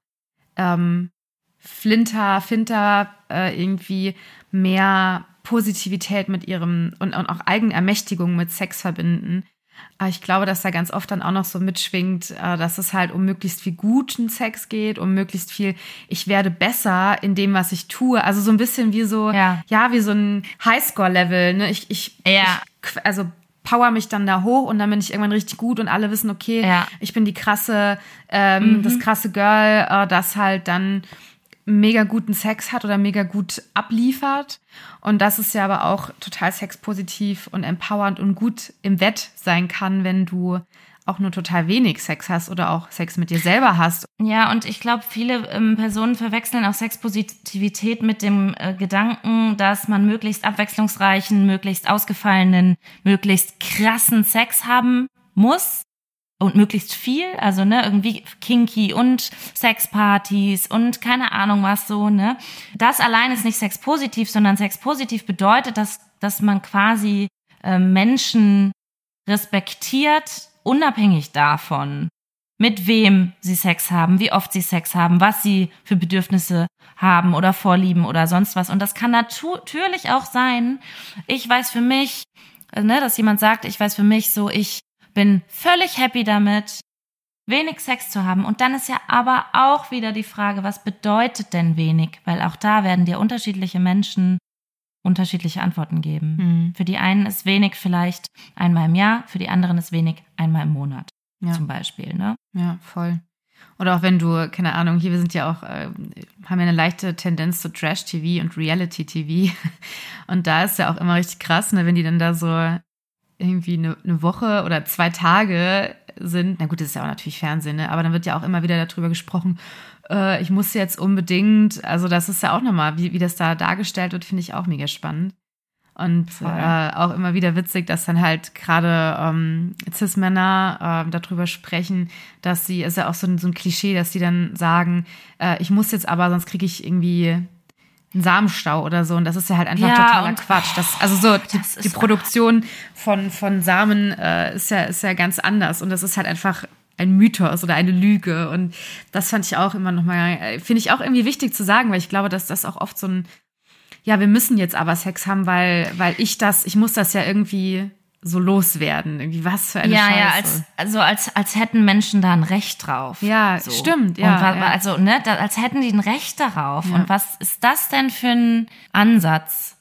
ähm, Flinter, Finter äh, irgendwie mehr Positivität mit ihrem und, und auch Eigenermächtigung mit Sex verbinden. Aber ich glaube, dass da ganz oft dann auch noch so mitschwingt, äh, dass es halt um möglichst viel guten Sex geht, um möglichst viel, ich werde besser in dem, was ich tue. Also so ein bisschen wie so, ja, ja wie so ein Highscore-Level. Ne? Ich, ich, ja. ich, also power mich dann da hoch und dann bin ich irgendwann richtig gut und alle wissen, okay, ja. ich bin die krasse, ähm, mhm. das krasse Girl, äh, das halt dann mega guten Sex hat oder mega gut abliefert. Und das ist ja aber auch total sexpositiv und empowernd und gut im Bett sein kann, wenn du auch nur total wenig Sex hast oder auch Sex mit dir selber hast. Ja, und ich glaube, viele ähm, Personen verwechseln auch Sexpositivität mit dem äh, Gedanken, dass man möglichst abwechslungsreichen, möglichst ausgefallenen, möglichst krassen Sex haben muss. Und möglichst viel, also ne, irgendwie kinky und Sexpartys und keine Ahnung was so, ne. Das allein ist nicht sexpositiv, sondern sexpositiv bedeutet, dass dass man quasi äh, Menschen respektiert, unabhängig davon, mit wem sie Sex haben, wie oft sie Sex haben, was sie für Bedürfnisse haben oder Vorlieben oder sonst was. Und das kann natu- natürlich auch sein, ich weiß für mich, äh, ne, dass jemand sagt, ich weiß für mich so, ich bin völlig happy damit, wenig Sex zu haben. Und dann ist ja aber auch wieder die Frage, was bedeutet denn wenig? Weil auch da werden dir unterschiedliche Menschen unterschiedliche Antworten geben. Mhm. Für die einen ist wenig vielleicht einmal im Jahr, für die anderen ist wenig einmal im Monat, ja. Zum Beispiel. Ne? Ja, voll. Oder auch wenn du, keine Ahnung, hier wir sind ja auch, äh, haben ja eine leichte Tendenz zu Trash-T V und Reality-T V. Und da ist ja auch immer richtig krass, ne, wenn die dann da so irgendwie eine, eine Woche oder zwei Tage sind, na gut, das ist ja auch natürlich Fernsehen, ne? Aber dann wird ja auch immer wieder darüber gesprochen, äh, ich muss jetzt unbedingt, also das ist ja auch nochmal, wie, wie das da dargestellt wird, finde ich auch mega spannend. Und äh, auch immer wieder witzig, dass dann halt gerade ähm, Cis-Männer äh, darüber sprechen, dass sie, ist ja auch so ein, so ein Klischee, dass die dann sagen, äh, ich muss jetzt aber, sonst kriege ich irgendwie ein Samenstau oder so, und das ist ja halt einfach ja, totaler Quatsch. Das, also so, die, die Produktion von, von Samen äh, ist ja, ist ja ganz anders, und das ist halt einfach ein Mythos oder eine Lüge, und das fand ich auch immer nochmal, finde ich auch irgendwie wichtig zu sagen, weil ich glaube, dass das auch oft so ein, ja, wir müssen jetzt aber Sex haben, weil, weil ich das, ich muss das ja irgendwie so loswerden. Irgendwie, was für eine ja, Scheiße. Ja, als, also als, als hätten Menschen da ein Recht drauf. Ja, so. Stimmt, ja, und, ja. Also, ne, da, als hätten die ein Recht darauf. Ja. Und was ist das denn für ein Ansatz?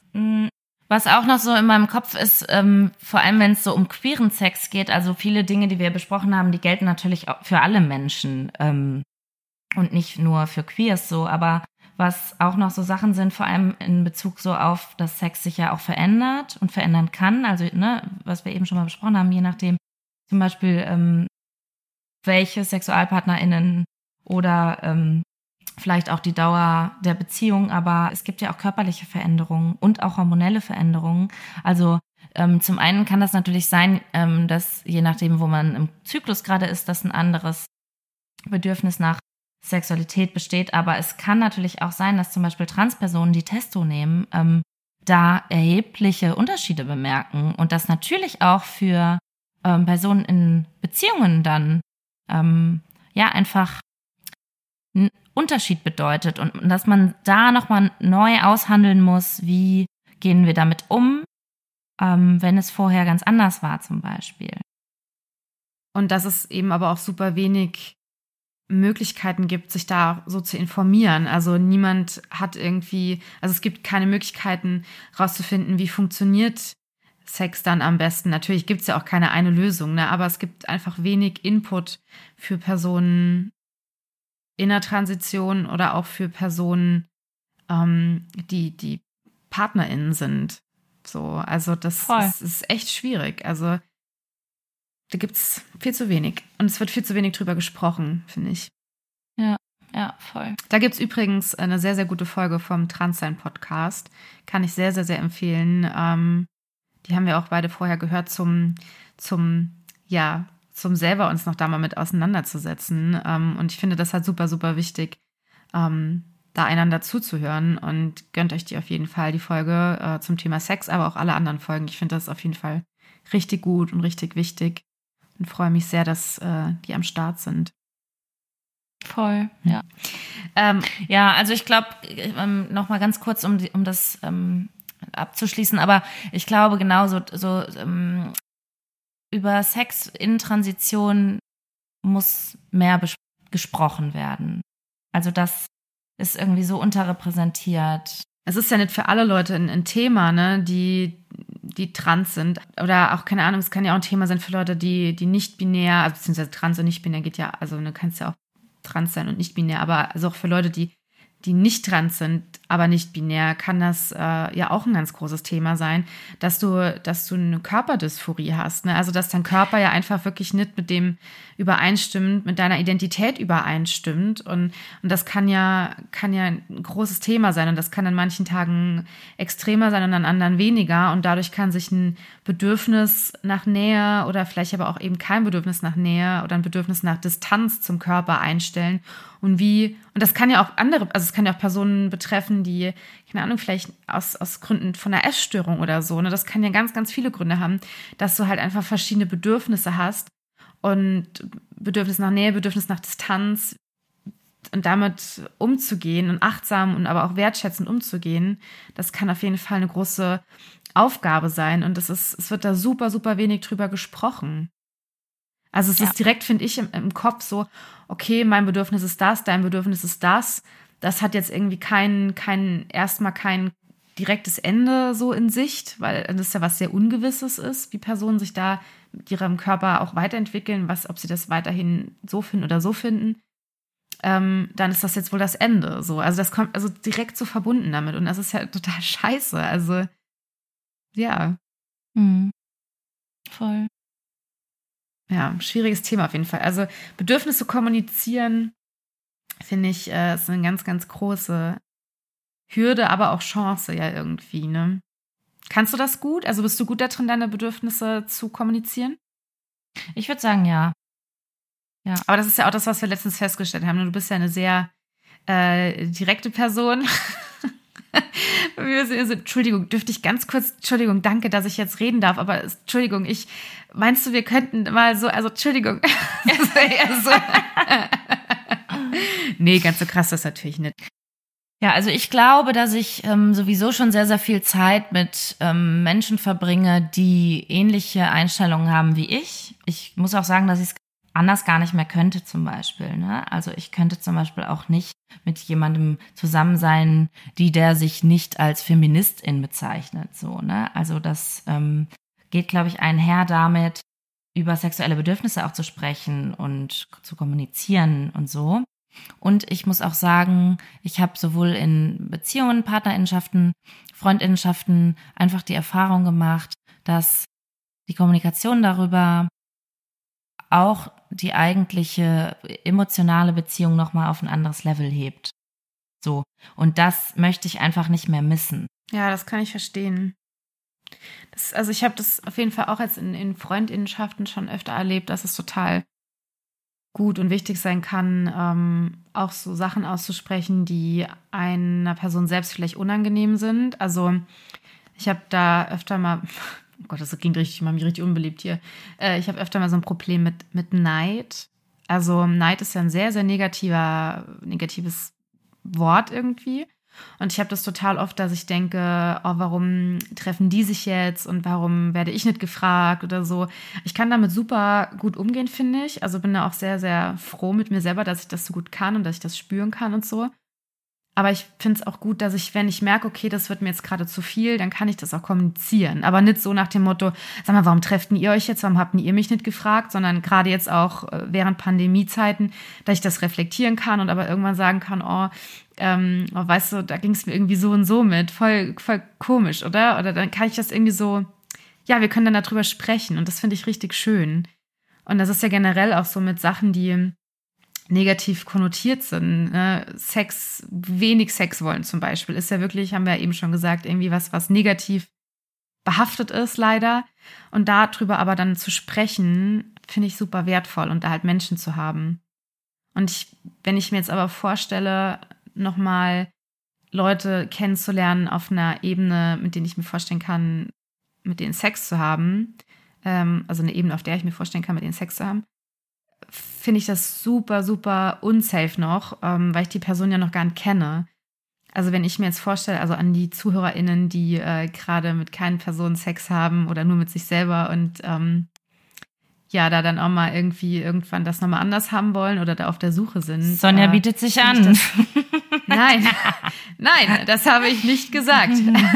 Was auch noch so in meinem Kopf ist, ähm, vor allem wenn es so um queeren Sex geht, also viele Dinge, die wir besprochen haben, die gelten natürlich auch für alle Menschen ähm, und nicht nur für Queers so, aber was auch noch so Sachen sind, vor allem in Bezug so auf, dass Sex sich ja auch verändert und verändern kann. Also, ne, was wir eben schon mal besprochen haben, je nachdem zum Beispiel, ähm, welche SexualpartnerInnen oder ähm, vielleicht auch die Dauer der Beziehung, aber es gibt ja auch körperliche Veränderungen und auch hormonelle Veränderungen. Also ähm, zum einen kann das natürlich sein, ähm, dass je nachdem, wo man im Zyklus gerade ist, dass ein anderes Bedürfnis nach Sexualität besteht, aber es kann natürlich auch sein, dass zum Beispiel Transpersonen, die Testo nehmen, ähm, da erhebliche Unterschiede bemerken und das natürlich auch für ähm, Personen in Beziehungen dann ähm, ja einfach einen Unterschied bedeutet und dass man da nochmal neu aushandeln muss, wie gehen wir damit um, ähm, wenn es vorher ganz anders war zum Beispiel. Und dass es eben aber auch super wenig Möglichkeiten gibt, sich da so zu informieren. Also niemand hat irgendwie, also es gibt keine Möglichkeiten rauszufinden, wie funktioniert Sex dann am besten. Natürlich gibt es ja auch keine eine Lösung, ne? Aber es gibt einfach wenig Input für Personen in der Transition oder auch für Personen, ähm, die, die PartnerInnen sind. So, also das ist, ist echt schwierig. Also da gibt's viel zu wenig. Und es wird viel zu wenig drüber gesprochen, finde ich. Ja, ja, voll. Da gibt's übrigens eine sehr, sehr gute Folge vom Transsein-Podcast. Kann ich sehr, sehr, sehr empfehlen. Ähm, die haben wir auch beide vorher gehört zum, zum, ja, zum selber uns noch da mal mit auseinanderzusetzen. Ähm, und ich finde das halt super, super wichtig, ähm, da einander zuzuhören und gönnt euch die auf jeden Fall, die Folge äh, zum Thema Sex, aber auch alle anderen Folgen. Ich finde das auf jeden Fall richtig gut und richtig wichtig und freue mich sehr, dass äh, die am Start sind. Voll, ja. Ähm, ja, also ich glaube, ähm, noch mal ganz kurz, um, die, um das ähm, abzuschließen, aber ich glaube genauso, so ähm, über Sex in Transition muss mehr bes- gesprochen werden. Also das ist irgendwie so unterrepräsentiert. Es ist ja nicht für alle Leute ein, ein Thema, ne, die, die trans sind. Oder auch, keine Ahnung, es kann ja auch ein Thema sein für Leute, die, die nicht binär, also beziehungsweise trans und nicht binär geht ja, also du kannst ja auch trans sein und nicht binär, aber also auch für Leute, die, die nicht trans sind, aber nicht binär, kann das äh, ja auch ein ganz großes Thema sein, dass du, dass du eine Körperdysphorie hast, ne? Also dass dein Körper ja einfach wirklich nicht mit dem übereinstimmt, mit deiner Identität übereinstimmt und, und das kann ja, kann ja ein großes Thema sein und das kann an manchen Tagen extremer sein und an anderen weniger und dadurch kann sich ein Bedürfnis nach Nähe oder vielleicht aber auch eben kein Bedürfnis nach Nähe oder ein Bedürfnis nach Distanz zum Körper einstellen und wie, und das kann ja auch andere, also es kann ja auch Personen betreffen, die, keine Ahnung, vielleicht aus, aus Gründen von einer Essstörung oder so, ne, das kann ja ganz, ganz viele Gründe haben, dass du halt einfach verschiedene Bedürfnisse hast und Bedürfnis nach Nähe, Bedürfnis nach Distanz und damit umzugehen und achtsam und aber auch wertschätzend umzugehen, das kann auf jeden Fall eine große Aufgabe sein und das ist, es wird da super, super wenig drüber gesprochen. Also es ja. ist direkt, finde ich, im, im Kopf so, okay, mein Bedürfnis ist das, dein Bedürfnis ist das. Das hat jetzt irgendwie kein, kein, erstmal kein direktes Ende so in Sicht, weil das ja was sehr Ungewisses ist, wie Personen sich da mit ihrem Körper auch weiterentwickeln, was, ob sie das weiterhin so finden oder so finden, ähm, dann ist das jetzt wohl das Ende. So, also das kommt also direkt so verbunden damit und das ist ja total scheiße. Also ja. Mhm. Voll. Ja, schwieriges Thema auf jeden Fall. Also Bedürfnisse kommunizieren, finde ich, äh, ist eine ganz, ganz große Hürde, aber auch Chance ja irgendwie, ne? Kannst du das gut? Also bist du gut darin, deine Bedürfnisse zu kommunizieren? Ich würde sagen, ja. Ja. Aber das ist ja auch das, was wir letztens festgestellt haben. Du bist ja eine sehr äh, direkte Person. Entschuldigung, dürfte ich ganz kurz, Entschuldigung, danke, dass ich jetzt reden darf, aber Entschuldigung, ich, meinst du, wir könnten mal so, also Entschuldigung. also, nee, ganz so krass das natürlich nicht. Ja, also ich glaube, dass ich ähm, sowieso schon sehr, sehr viel Zeit mit ähm, Menschen verbringe, die ähnliche Einstellungen haben wie ich. Ich muss auch sagen, dass ich es anders gar nicht mehr könnte zum Beispiel. Ne? Also ich könnte zum Beispiel auch nicht mit jemandem zusammen sein, die der sich nicht als Feministin bezeichnet. So, ne? Also das ähm, geht, glaube ich, einher damit, über sexuelle Bedürfnisse auch zu sprechen und zu kommunizieren und so. Und ich muss auch sagen, ich habe sowohl in Beziehungen, Partnerinnenschaften, Freundinnenschaften einfach die Erfahrung gemacht, dass die Kommunikation darüber auch die eigentliche emotionale Beziehung nochmal auf ein anderes Level hebt. So. Und das möchte ich einfach nicht mehr missen. Ja, das kann ich verstehen. Das, also ich habe das auf jeden Fall auch jetzt in, in Freundinnenschaften schon öfter erlebt, dass es total gut und wichtig sein kann, ähm, auch so Sachen auszusprechen, die einer Person selbst vielleicht unangenehm sind. Also ich habe da öfter mal, oh Gott, das klingt richtig, ich mache mich richtig unbeliebt hier. Äh, ich habe öfter mal so ein Problem mit, mit Neid. Also Neid ist ja ein sehr, sehr negativer, negatives Wort irgendwie. Und ich habe das total oft, dass ich denke, oh, warum treffen die sich jetzt und warum werde ich nicht gefragt oder so. Ich kann damit super gut umgehen, finde ich. Also bin da auch sehr, sehr froh mit mir selber, dass ich das so gut kann und dass ich das spüren kann und so. Aber ich finde es auch gut, dass ich, wenn ich merke, okay, das wird mir jetzt gerade zu viel, dann kann ich das auch kommunizieren. Aber nicht so nach dem Motto, sag mal, warum trefft ihr euch jetzt, warum habt ihr mich nicht gefragt, sondern gerade jetzt auch während Pandemiezeiten, dass ich das reflektieren kann und aber irgendwann sagen kann, oh, ähm, oh weißt du, da ging es mir irgendwie so und so mit, voll, voll komisch, oder? Oder dann kann ich das irgendwie so, ja, wir können dann darüber sprechen und das finde ich richtig schön. Und das ist ja generell auch so mit Sachen, die negativ konnotiert sind. Ne? Sex, wenig Sex wollen zum Beispiel, ist ja wirklich, haben wir ja eben schon gesagt, irgendwie was, was negativ behaftet ist, leider. Und darüber aber dann zu sprechen, finde ich super wertvoll und da halt Menschen zu haben. Und ich, wenn ich mir jetzt aber vorstelle, nochmal Leute kennenzulernen auf einer Ebene, mit denen ich mir vorstellen kann, mit denen Sex zu haben, ähm, also eine Ebene, auf der ich mir vorstellen kann, mit denen Sex zu haben, finde ich das super, super unsafe noch, ähm, weil ich die Person ja noch gar nicht kenne. Also wenn ich mir jetzt vorstelle, also an die ZuhörerInnen, die äh, gerade mit keinen Personen Sex haben oder nur mit sich selber und ähm, ja, da dann auch mal irgendwie irgendwann das nochmal anders haben wollen oder da auf der Suche sind. Sonja äh, bietet sich an. Das, nein, nein, das habe ich nicht gesagt.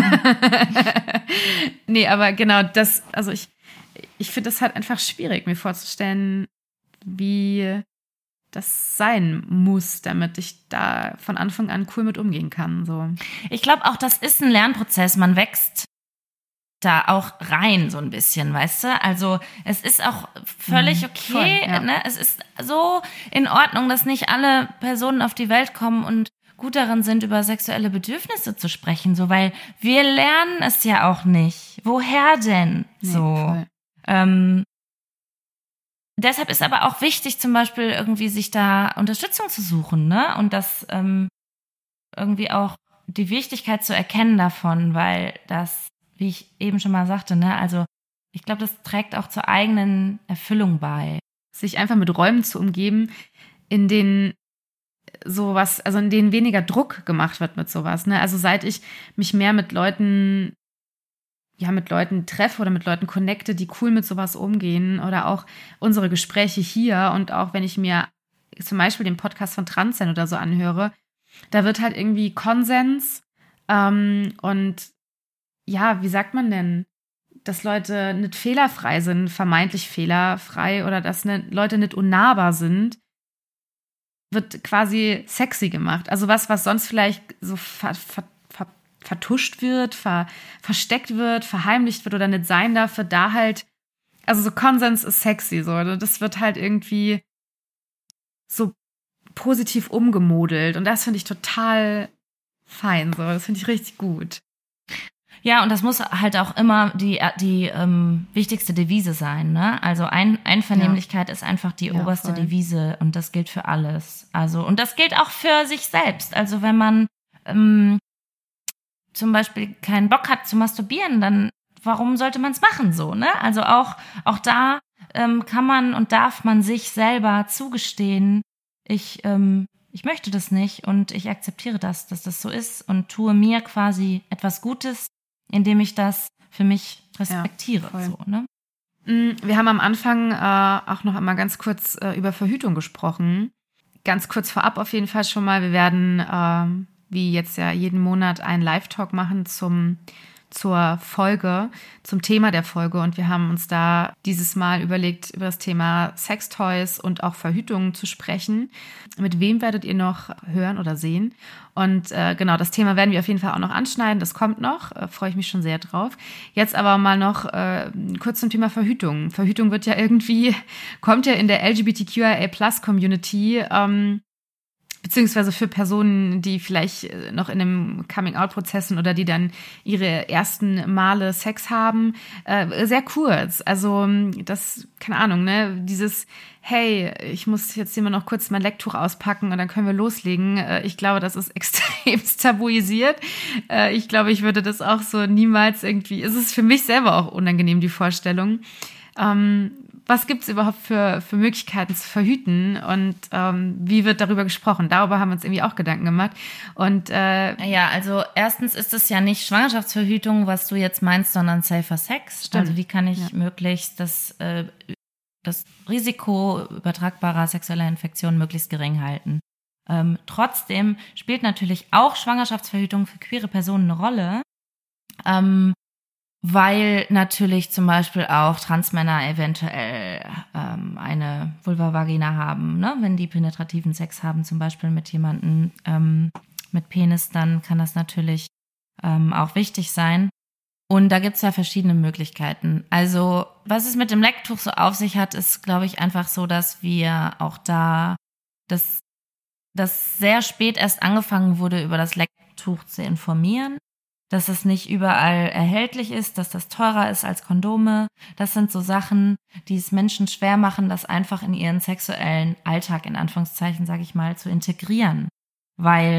Nee, aber genau das, also ich, ich finde das halt einfach schwierig, mir vorzustellen, wie das sein muss, damit ich da von Anfang an cool mit umgehen kann. So. Ich glaube auch, das ist ein Lernprozess. Man wächst da auch rein so ein bisschen, weißt du? Also es ist auch völlig okay, Voll, ja. ne? Es ist so in Ordnung, dass nicht alle Personen auf die Welt kommen und gut darin sind, über sexuelle Bedürfnisse zu sprechen, so, weil wir lernen es ja auch nicht. Woher denn? Nee, so. voll. Ähm, deshalb ist aber auch wichtig, zum Beispiel irgendwie sich da Unterstützung zu suchen, ne? Und das ähm, irgendwie auch die Wichtigkeit zu erkennen davon, weil das, wie ich eben schon mal sagte, ne, also ich glaube, das trägt auch zur eigenen Erfüllung bei. Sich einfach mit Räumen zu umgeben, in denen sowas, also in denen weniger Druck gemacht wird mit sowas, ne? Also seit ich mich mehr mit Leuten, ja, mit Leuten treffe oder mit Leuten connecte, die cool mit sowas umgehen oder auch unsere Gespräche hier und auch wenn ich mir zum Beispiel den Podcast von Transsein oder so anhöre, da wird halt irgendwie Konsens ähm, und ja, wie sagt man denn, dass Leute nicht fehlerfrei sind, vermeintlich fehlerfrei oder dass ne, Leute nicht unnahbar sind, wird quasi sexy gemacht. Also was, was sonst vielleicht so ver, ver, ver, vertuscht wird, ver, versteckt wird, verheimlicht wird oder nicht sein darf, wird da halt, also so Konsens ist sexy, so. Das wird halt irgendwie so positiv umgemodelt und das finde ich total fein, so. Das finde ich richtig gut. Ja, und das muss halt auch immer die, die ähm, wichtigste Devise sein, ne? Also ein, Einvernehmlichkeit ja. ist einfach die ja, oberste voll. Devise und das gilt für alles. Also, und das gilt auch für sich selbst. Also wenn man ähm, zum Beispiel keinen Bock hat zu masturbieren, dann warum sollte man es machen so, ne? Also auch, auch da ähm, kann man und darf man sich selber zugestehen, ich, ähm, ich möchte das nicht und ich akzeptiere das, dass das so ist und tue mir quasi etwas Gutes, indem ich das für mich respektiere. Ja, so, ne? Wir haben am Anfang äh, auch noch einmal ganz kurz äh, über Verhütung gesprochen. Ganz kurz vorab auf jeden Fall schon mal. Wir werden, äh, wie jetzt ja jeden Monat, einen Live-Talk machen zum zur Folge, zum Thema der Folge. Und wir haben uns da dieses Mal überlegt, über das Thema Sextoys und auch Verhütung zu sprechen. Mit wem werdet ihr noch hören oder sehen? Und äh, genau, das Thema werden wir auf jeden Fall auch noch anschneiden. Das kommt noch, äh, freue ich mich schon sehr drauf. Jetzt aber mal noch äh, kurz zum Thema Verhütung. Verhütung wird ja irgendwie, kommt ja in der L G B T Q I A Plus Community, ähm, beziehungsweise für Personen, die vielleicht noch in einem Coming-out-Prozess sind oder die dann ihre ersten Male Sex haben, äh, sehr kurz. Also das, keine Ahnung, ne, dieses, hey, ich muss jetzt immer noch kurz mein Lecktuch auspacken und dann können wir loslegen. Äh, ich glaube, das ist extrem tabuisiert. Äh, ich glaube, ich würde das auch so niemals irgendwie, es ist für mich selber auch unangenehm, die Vorstellung. Ähm, Was gibt es überhaupt für, für Möglichkeiten zu verhüten und ähm, wie wird darüber gesprochen? Darüber haben wir uns irgendwie auch Gedanken gemacht. Und äh, ja, also erstens ist es ja nicht Schwangerschaftsverhütung, was du jetzt meinst, sondern safer Sex. Stimmt. Also wie kann ich ja. möglichst das, äh, das Risiko übertragbarer sexueller Infektionen möglichst gering halten. Ähm, trotzdem spielt natürlich auch Schwangerschaftsverhütung für queere Personen eine Rolle. Ähm, Weil natürlich zum Beispiel auch Transmänner eventuell ähm, eine Vulva-Vagina haben, ne? Wenn die penetrativen Sex haben, zum Beispiel mit jemandem ähm, mit Penis, dann kann das natürlich ähm, auch wichtig sein. Und da gibt's ja verschiedene Möglichkeiten. Also was es mit dem Lecktuch so auf sich hat, ist, glaube ich, einfach so, dass wir auch da, dass das sehr spät erst angefangen wurde, über das Lecktuch zu informieren. Dass es nicht überall erhältlich ist, dass das teurer ist als Kondome. Das sind so Sachen, die es Menschen schwer machen, das einfach in ihren sexuellen Alltag, in Anführungszeichen, sage ich mal, zu integrieren. Weil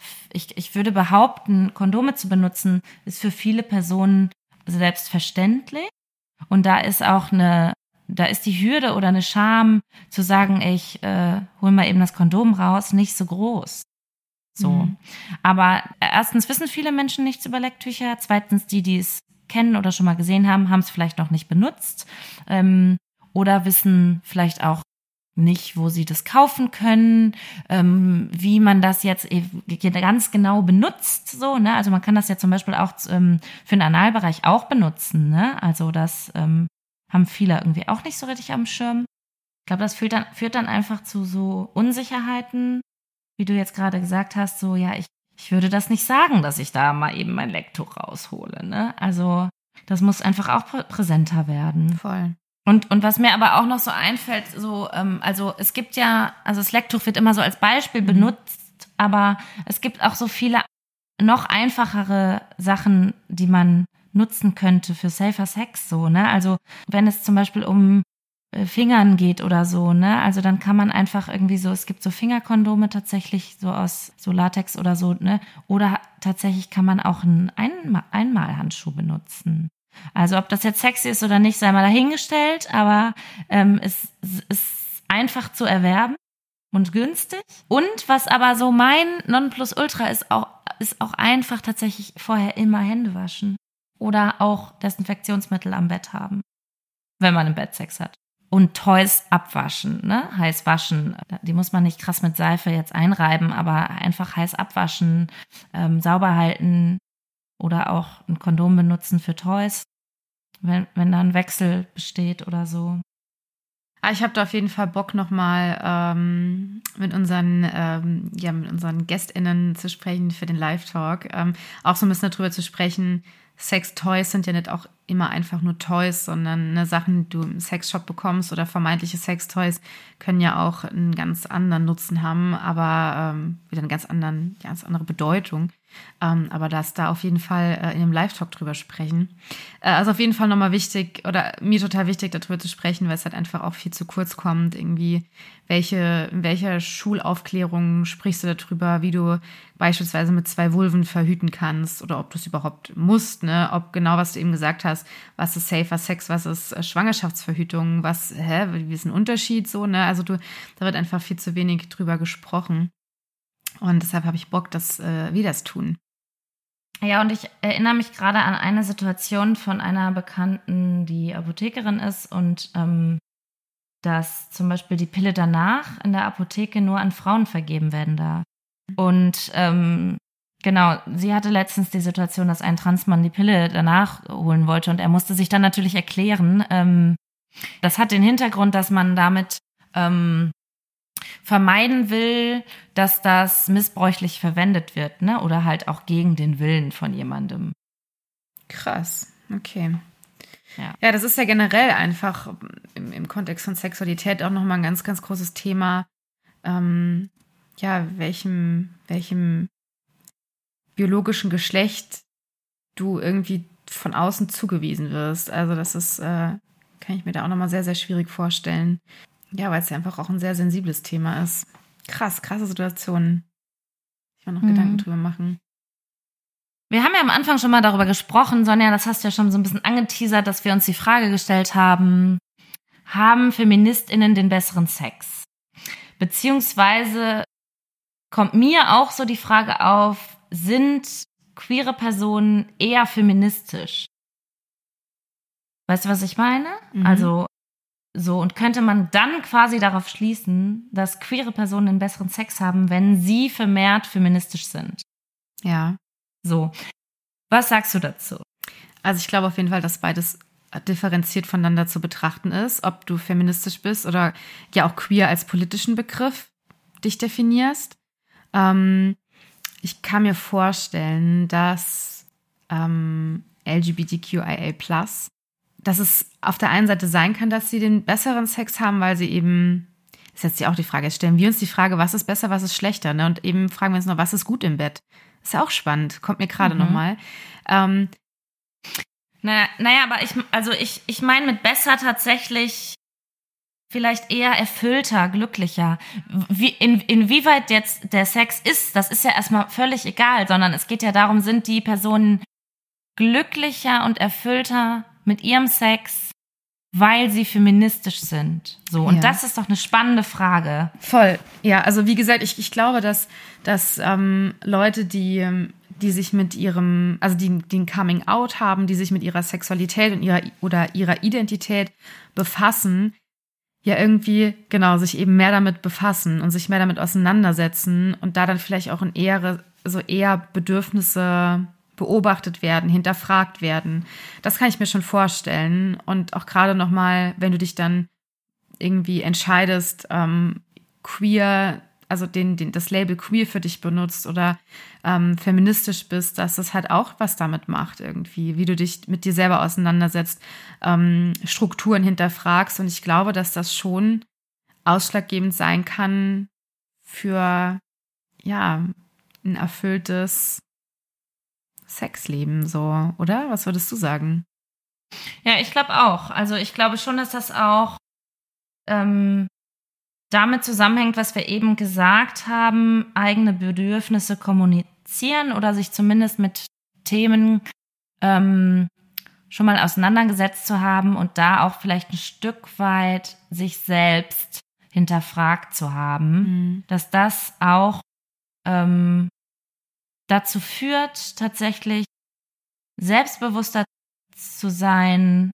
ich, ich würde behaupten, Kondome zu benutzen, ist für viele Personen selbstverständlich. Und da ist auch eine, da ist die Hürde oder eine Scham zu sagen, ich äh, hol mal eben das Kondom raus, nicht so groß. So. Mhm. Aber erstens wissen viele Menschen nichts über Lecktücher. Zweitens, die, die es kennen oder schon mal gesehen haben, haben es vielleicht noch nicht benutzt. Ähm, oder wissen vielleicht auch nicht, wo sie das kaufen können, ähm, wie man das jetzt ganz genau benutzt, so, ne? Also man kann das ja zum Beispiel auch ähm, für den Analbereich auch benutzen, ne? Also das ähm, haben viele irgendwie auch nicht so richtig am Schirm. Ich glaube, das führt dann, führt dann einfach zu so Unsicherheiten, wie du jetzt gerade gesagt hast, so, ja, ich, ich würde das nicht sagen, dass ich da mal eben mein Lecktuch raushole, ne? Also das muss einfach auch prä- präsenter werden. Voll. Und, und was mir aber auch noch so einfällt, so, ähm, also es gibt ja, also das Lecktuch wird immer so als Beispiel mhm. benutzt, aber es gibt auch so viele noch einfachere Sachen, die man nutzen könnte für safer Sex, so, ne? Also wenn es zum Beispiel um äh, Fingern geht oder so, ne? Also dann kann man einfach irgendwie so, es gibt so Fingerkondome tatsächlich so aus so Latex oder so, ne? Oder tatsächlich kann man auch einen Einmal- Einmalhandschuh benutzen. Also ob das jetzt sexy ist oder nicht, sei mal dahingestellt, aber ähm, es, es ist einfach zu erwerben und günstig. Und was aber so mein Nonplusultra ist, auch, ist auch einfach tatsächlich vorher immer Hände waschen oder auch Desinfektionsmittel am Bett haben, wenn man im Bett Sex hat. Und Toys abwaschen, ne? Heiß waschen. Die muss man nicht krass mit Seife jetzt einreiben, aber einfach heiß abwaschen, ähm, sauber halten. Oder auch ein Kondom benutzen für Toys, wenn, wenn da ein Wechsel besteht oder so. Ich habe da auf jeden Fall Bock, nochmal ähm, mit unseren, ähm, ja, mit unseren GästInnen zu sprechen für den Live-Talk. Ähm, auch so ein bisschen darüber zu sprechen, Sex-Toys sind ja nicht auch immer einfach nur Toys, sondern ne, Sachen, die du im Sexshop bekommst oder vermeintliche Sex-Toys können ja auch einen ganz anderen Nutzen haben, aber ähm, wieder eine ganz, anderen, ja, ganz andere Bedeutung. Ähm, aber dass da auf jeden Fall äh, in dem Live-Talk drüber sprechen. Äh, also auf jeden Fall nochmal wichtig oder mir total wichtig, darüber zu sprechen, weil es halt einfach auch viel zu kurz kommt. Irgendwie, welche, in welcher Schulaufklärung sprichst du darüber, wie du beispielsweise mit zwei Vulven verhüten kannst oder ob du es überhaupt musst, ne? Ob genau, was du eben gesagt hast, was ist safer Sex, was ist äh, Schwangerschaftsverhütung, was, hä, wie ist ein Unterschied so, ne? Also du, da wird einfach viel zu wenig drüber gesprochen. Und deshalb habe ich Bock, dass äh, wir das tun. Ja, und ich erinnere mich gerade an eine Situation von einer Bekannten, die Apothekerin ist und ähm, dass zum Beispiel die Pille danach in der Apotheke nur an Frauen vergeben werden darf. Und ähm, genau, sie hatte letztens die Situation, dass ein Transmann die Pille danach holen wollte und er musste sich dann natürlich erklären. Ähm, das hat den Hintergrund, dass man damit ähm, vermeiden will, dass das missbräuchlich verwendet wird, ne? Oder halt auch gegen den Willen von jemandem. Krass, okay. Ja, ja das ist ja generell einfach im, im Kontext von Sexualität auch nochmal ein ganz, ganz großes Thema. Ähm, ja, welchem, welchem biologischen Geschlecht du irgendwie von außen zugewiesen wirst. Also das ist, äh, kann ich mir da auch nochmal sehr, sehr schwierig vorstellen. Ja, weil es ja einfach auch ein sehr sensibles Thema ist. Krass, krasse Situation. Ich will noch mhm. Gedanken drüber machen. Wir haben ja am Anfang schon mal darüber gesprochen, Sonja, das hast du ja schon so ein bisschen angeteasert, dass wir uns die Frage gestellt haben, haben FeministInnen den besseren Sex? Beziehungsweise kommt mir auch so die Frage auf, sind queere Personen eher feministisch? Weißt du, was ich meine? Mhm. Also so, und könnte man dann quasi darauf schließen, dass queere Personen einen besseren Sex haben, wenn sie vermehrt feministisch sind? Ja. So. Was sagst du dazu? Also ich glaube auf jeden Fall, dass beides differenziert voneinander zu betrachten ist, ob du feministisch bist oder ja auch queer als politischen Begriff dich definierst. Ähm, ich kann mir vorstellen, dass ähm, L G B T Q I A plus, dass es auf der einen Seite sein kann, dass sie den besseren Sex haben, weil sie eben, das ist jetzt ja auch die Frage, jetzt stellen wir uns die Frage, was ist besser, was ist schlechter, ne? Und eben fragen wir uns noch, was ist gut im Bett? Ist ja auch spannend, kommt mir gerade mhm. nochmal. Ähm, naja, naja, aber ich, also ich, ich meine mit besser tatsächlich vielleicht eher erfüllter, glücklicher. Wie, in, inwieweit jetzt der Sex ist, das ist ja erstmal völlig egal, sondern es geht ja darum, sind die Personen glücklicher und erfüllter mit ihrem Sex, weil sie feministisch sind. So, und ja. Das ist doch eine spannende Frage. Voll. Ja, also wie gesagt, ich, ich glaube, dass, dass ähm, Leute, die, die sich mit ihrem, also die, die ein Coming Out haben, die sich mit ihrer Sexualität und ihrer oder ihrer Identität befassen, ja irgendwie, genau, sich eben mehr damit befassen und sich mehr damit auseinandersetzen und da dann vielleicht auch in eher, so eher Bedürfnisse beobachtet werden, hinterfragt werden. Das kann ich mir schon vorstellen. Und auch gerade nochmal, wenn du dich dann irgendwie entscheidest, ähm, queer, also den, den, das Label queer für dich benutzt oder ähm, feministisch bist, dass das halt auch was damit macht irgendwie, wie du dich mit dir selber auseinandersetzt, ähm, Strukturen hinterfragst. Und ich glaube, dass das schon ausschlaggebend sein kann für, ja, ein erfülltes Sexleben, so, oder? Was würdest du sagen? Ja, ich glaube auch. Also ich glaube schon, dass das auch ähm, damit zusammenhängt, was wir eben gesagt haben, eigene Bedürfnisse kommunizieren oder sich zumindest mit Themen ähm, schon mal auseinandergesetzt zu haben und da auch vielleicht ein Stück weit sich selbst hinterfragt zu haben, mhm. dass das auch ähm, dazu führt, tatsächlich selbstbewusster zu sein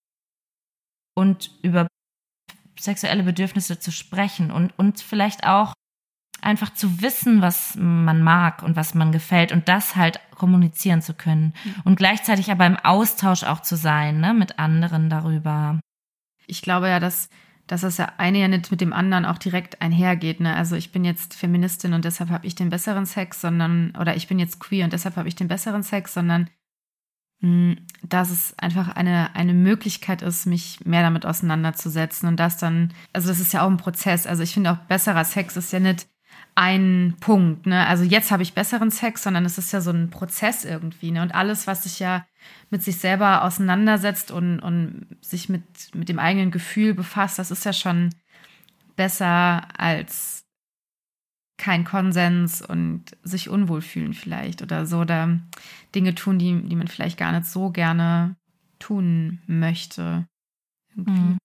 und über sexuelle Bedürfnisse zu sprechen und, und vielleicht auch einfach zu wissen, was man mag und was man gefällt und das halt kommunizieren zu können. Mhm. Und gleichzeitig aber im Austausch auch zu sein, ne, mit anderen darüber. Ich glaube ja, dass, dass das ja eine ja nicht mit dem anderen auch direkt einhergeht. Ne? Also ich bin jetzt Feministin und deshalb habe ich den besseren Sex, sondern, oder ich bin jetzt queer und deshalb habe ich den besseren Sex, sondern mh, dass es einfach eine, eine Möglichkeit ist, mich mehr damit auseinanderzusetzen und das dann, also das ist ja auch ein Prozess. Also ich finde auch, besserer Sex ist ja nicht ein Punkt, ne? Also jetzt habe ich besseren Sex, sondern es ist ja so ein Prozess irgendwie, ne? Und alles, was sich ja mit sich selber auseinandersetzt und, und sich mit, mit dem eigenen Gefühl befasst, das ist ja schon besser als kein Konsens und sich unwohl fühlen vielleicht oder so, oder Dinge tun, die, die man vielleicht gar nicht so gerne tun möchte. Irgendwie. Mhm.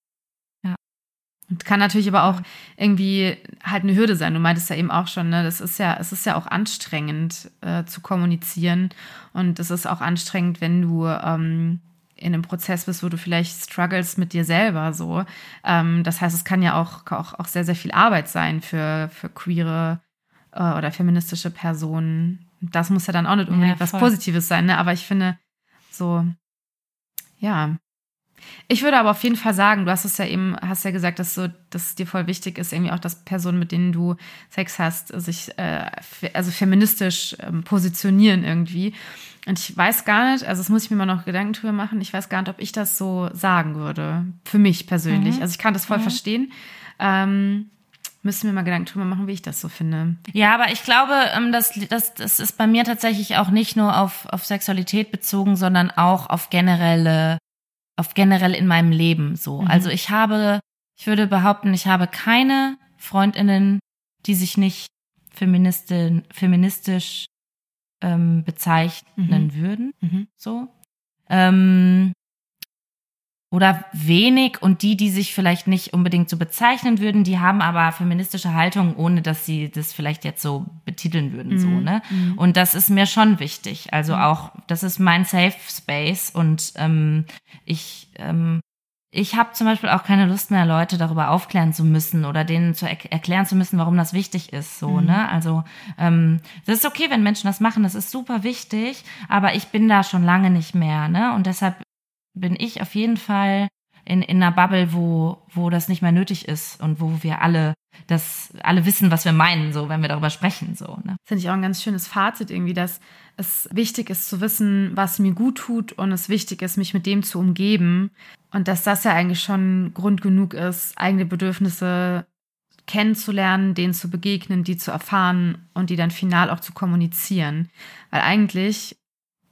Und kann natürlich aber auch irgendwie halt eine Hürde sein. Du meintest ja eben auch schon, ne, das ist ja, es ist ja auch anstrengend äh, zu kommunizieren. Und es ist auch anstrengend, wenn du ähm, in einem Prozess bist, wo du vielleicht struggles mit dir selber so. Ähm, das heißt, es kann ja auch, auch, auch sehr, sehr viel Arbeit sein für, für queere äh, oder feministische Personen. Das muss ja dann auch nicht unbedingt ja, was Positives sein, ne? Aber ich finde so, ja. Ich würde aber auf jeden Fall sagen, du hast es ja eben, hast ja gesagt, dass so, dass es dir voll wichtig ist, irgendwie auch, dass Personen, mit denen du Sex hast, sich äh, also feministisch ähm, positionieren irgendwie. Und ich weiß gar nicht, also das muss ich mir mal noch Gedanken drüber machen, ich weiß gar nicht, ob ich das so sagen würde, für mich persönlich. Mhm. Also ich kann das voll mhm. verstehen. Ähm, müssen wir mal Gedanken drüber machen, wie ich das so finde. Ja, aber ich glaube, das, das, das ist bei mir tatsächlich auch nicht nur auf, auf Sexualität bezogen, sondern auch auf generelle auf generell in meinem Leben so. Mhm. Also ich habe, ich würde behaupten, ich habe keine FreundInnen, die sich nicht Feministin, feministisch ähm, bezeichnen mhm. würden. Mhm. So. Ähm, oder wenig, und die, die sich vielleicht nicht unbedingt so bezeichnen würden, die haben aber feministische Haltung, ohne dass sie das vielleicht jetzt so betiteln würden, mhm. so, ne? Mhm. Und das ist mir schon wichtig. Also mhm. auch, das ist mein Safe Space und ähm, ich, ähm, ich habe zum Beispiel auch keine Lust mehr, Leute darüber aufklären zu müssen oder denen zu er- erklären zu müssen, warum das wichtig ist, so, mhm. ne? Also ähm, das ist okay, wenn Menschen das machen, das ist super wichtig, aber ich bin da schon lange nicht mehr, ne? Und deshalb bin ich auf jeden Fall in, in einer Bubble, wo, wo das nicht mehr nötig ist und wo wir alle das, alle wissen, was wir meinen, so, wenn wir darüber sprechen, so, ne? Finde ich auch ein ganz schönes Fazit irgendwie, dass es wichtig ist zu wissen, was mir gut tut, und es wichtig ist, mich mit dem zu umgeben, und dass das ja eigentlich schon Grund genug ist, eigene Bedürfnisse kennenzulernen, denen zu begegnen, die zu erfahren und die dann final auch zu kommunizieren. Weil eigentlich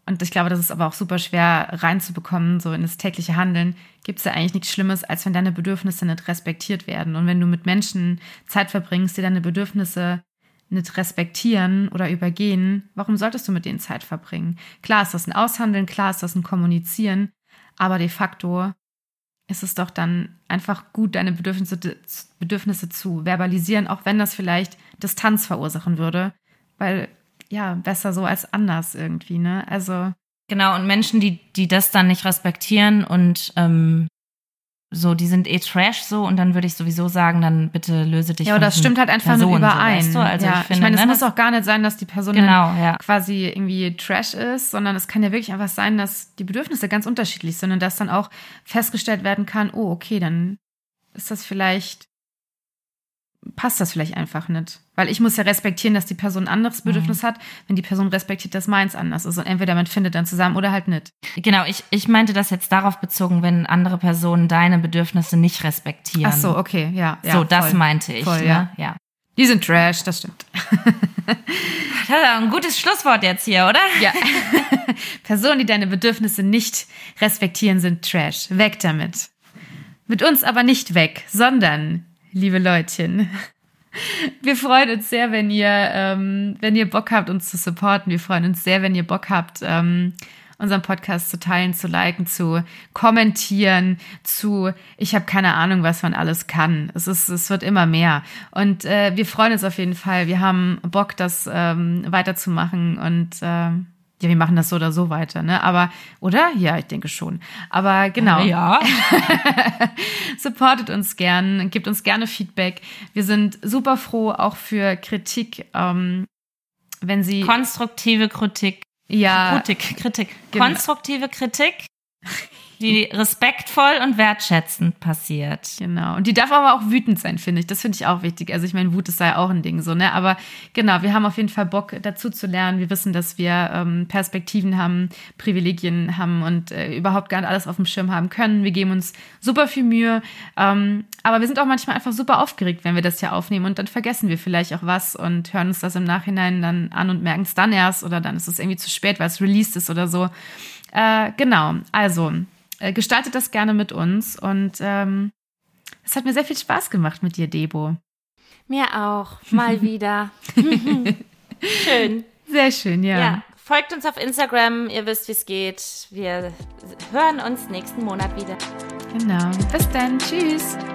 und ich glaube, das ist aber auch super schwer reinzubekommen, so in das tägliche Handeln, gibt es ja eigentlich nichts Schlimmes, als wenn deine Bedürfnisse nicht respektiert werden. Und wenn du mit Menschen Zeit verbringst, die deine Bedürfnisse nicht respektieren oder übergehen, warum solltest du mit denen Zeit verbringen? Klar ist das ein Aushandeln, klar ist das ein Kommunizieren, aber de facto ist es doch dann einfach gut, deine Bedürfnisse, Bedürfnisse zu verbalisieren, auch wenn das vielleicht Distanz verursachen würde, weil ja, besser so als anders irgendwie, ne? Also genau, und Menschen, die die das dann nicht respektieren und ähm, so, die sind eh Trash so, und dann würde ich sowieso sagen, dann bitte löse dich ja, von das stimmt halt einfach Person, nicht überein. So, weißt du? Also ja, ich, finde, ich meine, es ne, muss das, auch gar nicht sein, dass die Person genau, ja. quasi irgendwie Trash ist, sondern es kann ja wirklich einfach sein, dass die Bedürfnisse ganz unterschiedlich sind und dass dann auch festgestellt werden kann, oh, okay, dann ist das vielleicht, passt das vielleicht einfach nicht. Weil ich muss ja respektieren, dass die Person ein anderes Bedürfnis mhm. hat, wenn die Person respektiert, dass meins anders ist. Und entweder man findet dann zusammen oder halt nicht. Genau, ich, ich meinte das jetzt darauf bezogen, wenn andere Personen deine Bedürfnisse nicht respektieren. Ach so, okay, ja. ja so, voll, das meinte ich. Voll, ne? ja. ja. Die sind Trash, das stimmt. Das ist ein gutes Schlusswort jetzt hier, oder? Ja. Personen, die deine Bedürfnisse nicht respektieren, sind Trash. Weg damit. Mit uns aber nicht weg, sondern, liebe Leutchen, wir freuen uns sehr, wenn ihr, ähm, wenn ihr Bock habt, uns zu supporten. Wir freuen uns sehr, wenn ihr Bock habt, ähm, unseren Podcast zu teilen, zu liken, zu kommentieren, zu, ich habe keine Ahnung, was man alles kann. Es ist, es wird immer mehr. Und äh, wir freuen uns auf jeden Fall. Wir haben Bock, das ähm, weiterzumachen und ähm, ja, wir machen das so oder so weiter, ne? Aber, oder? Ja, ich denke schon. Aber genau. Ja. Supportet uns gern, gebt uns gerne Feedback. Wir sind super froh, auch für Kritik, ähm, wenn sie... Konstruktive Kritik. Ja. Kritik, Kritik. Genau. Konstruktive Kritik, die respektvoll und wertschätzend passiert. Genau. Und die darf aber auch wütend sein, finde ich. Das finde ich auch wichtig. Also ich meine, Wut ist ja auch ein Ding so, ne? Aber genau, wir haben auf jeden Fall Bock, dazu zu lernen. Wir wissen, dass wir ähm, Perspektiven haben, Privilegien haben und äh, überhaupt gar nicht alles auf dem Schirm haben können. Wir geben uns super viel Mühe. Ähm, aber wir sind auch manchmal einfach super aufgeregt, wenn wir das hier aufnehmen. Und dann vergessen wir vielleicht auch was und hören uns das im Nachhinein dann an und merken es dann erst. Oder dann ist es irgendwie zu spät, weil es released ist oder so. Äh, genau, also... Gestaltet das gerne mit uns und ähm, es hat mir sehr viel Spaß gemacht mit dir, Debo. Mir auch, mal wieder. Schön. Sehr schön, ja. Ja. Folgt uns auf Instagram, ihr wisst, wie es geht. Wir hören uns nächsten Monat wieder. Genau. Bis dann. Tschüss.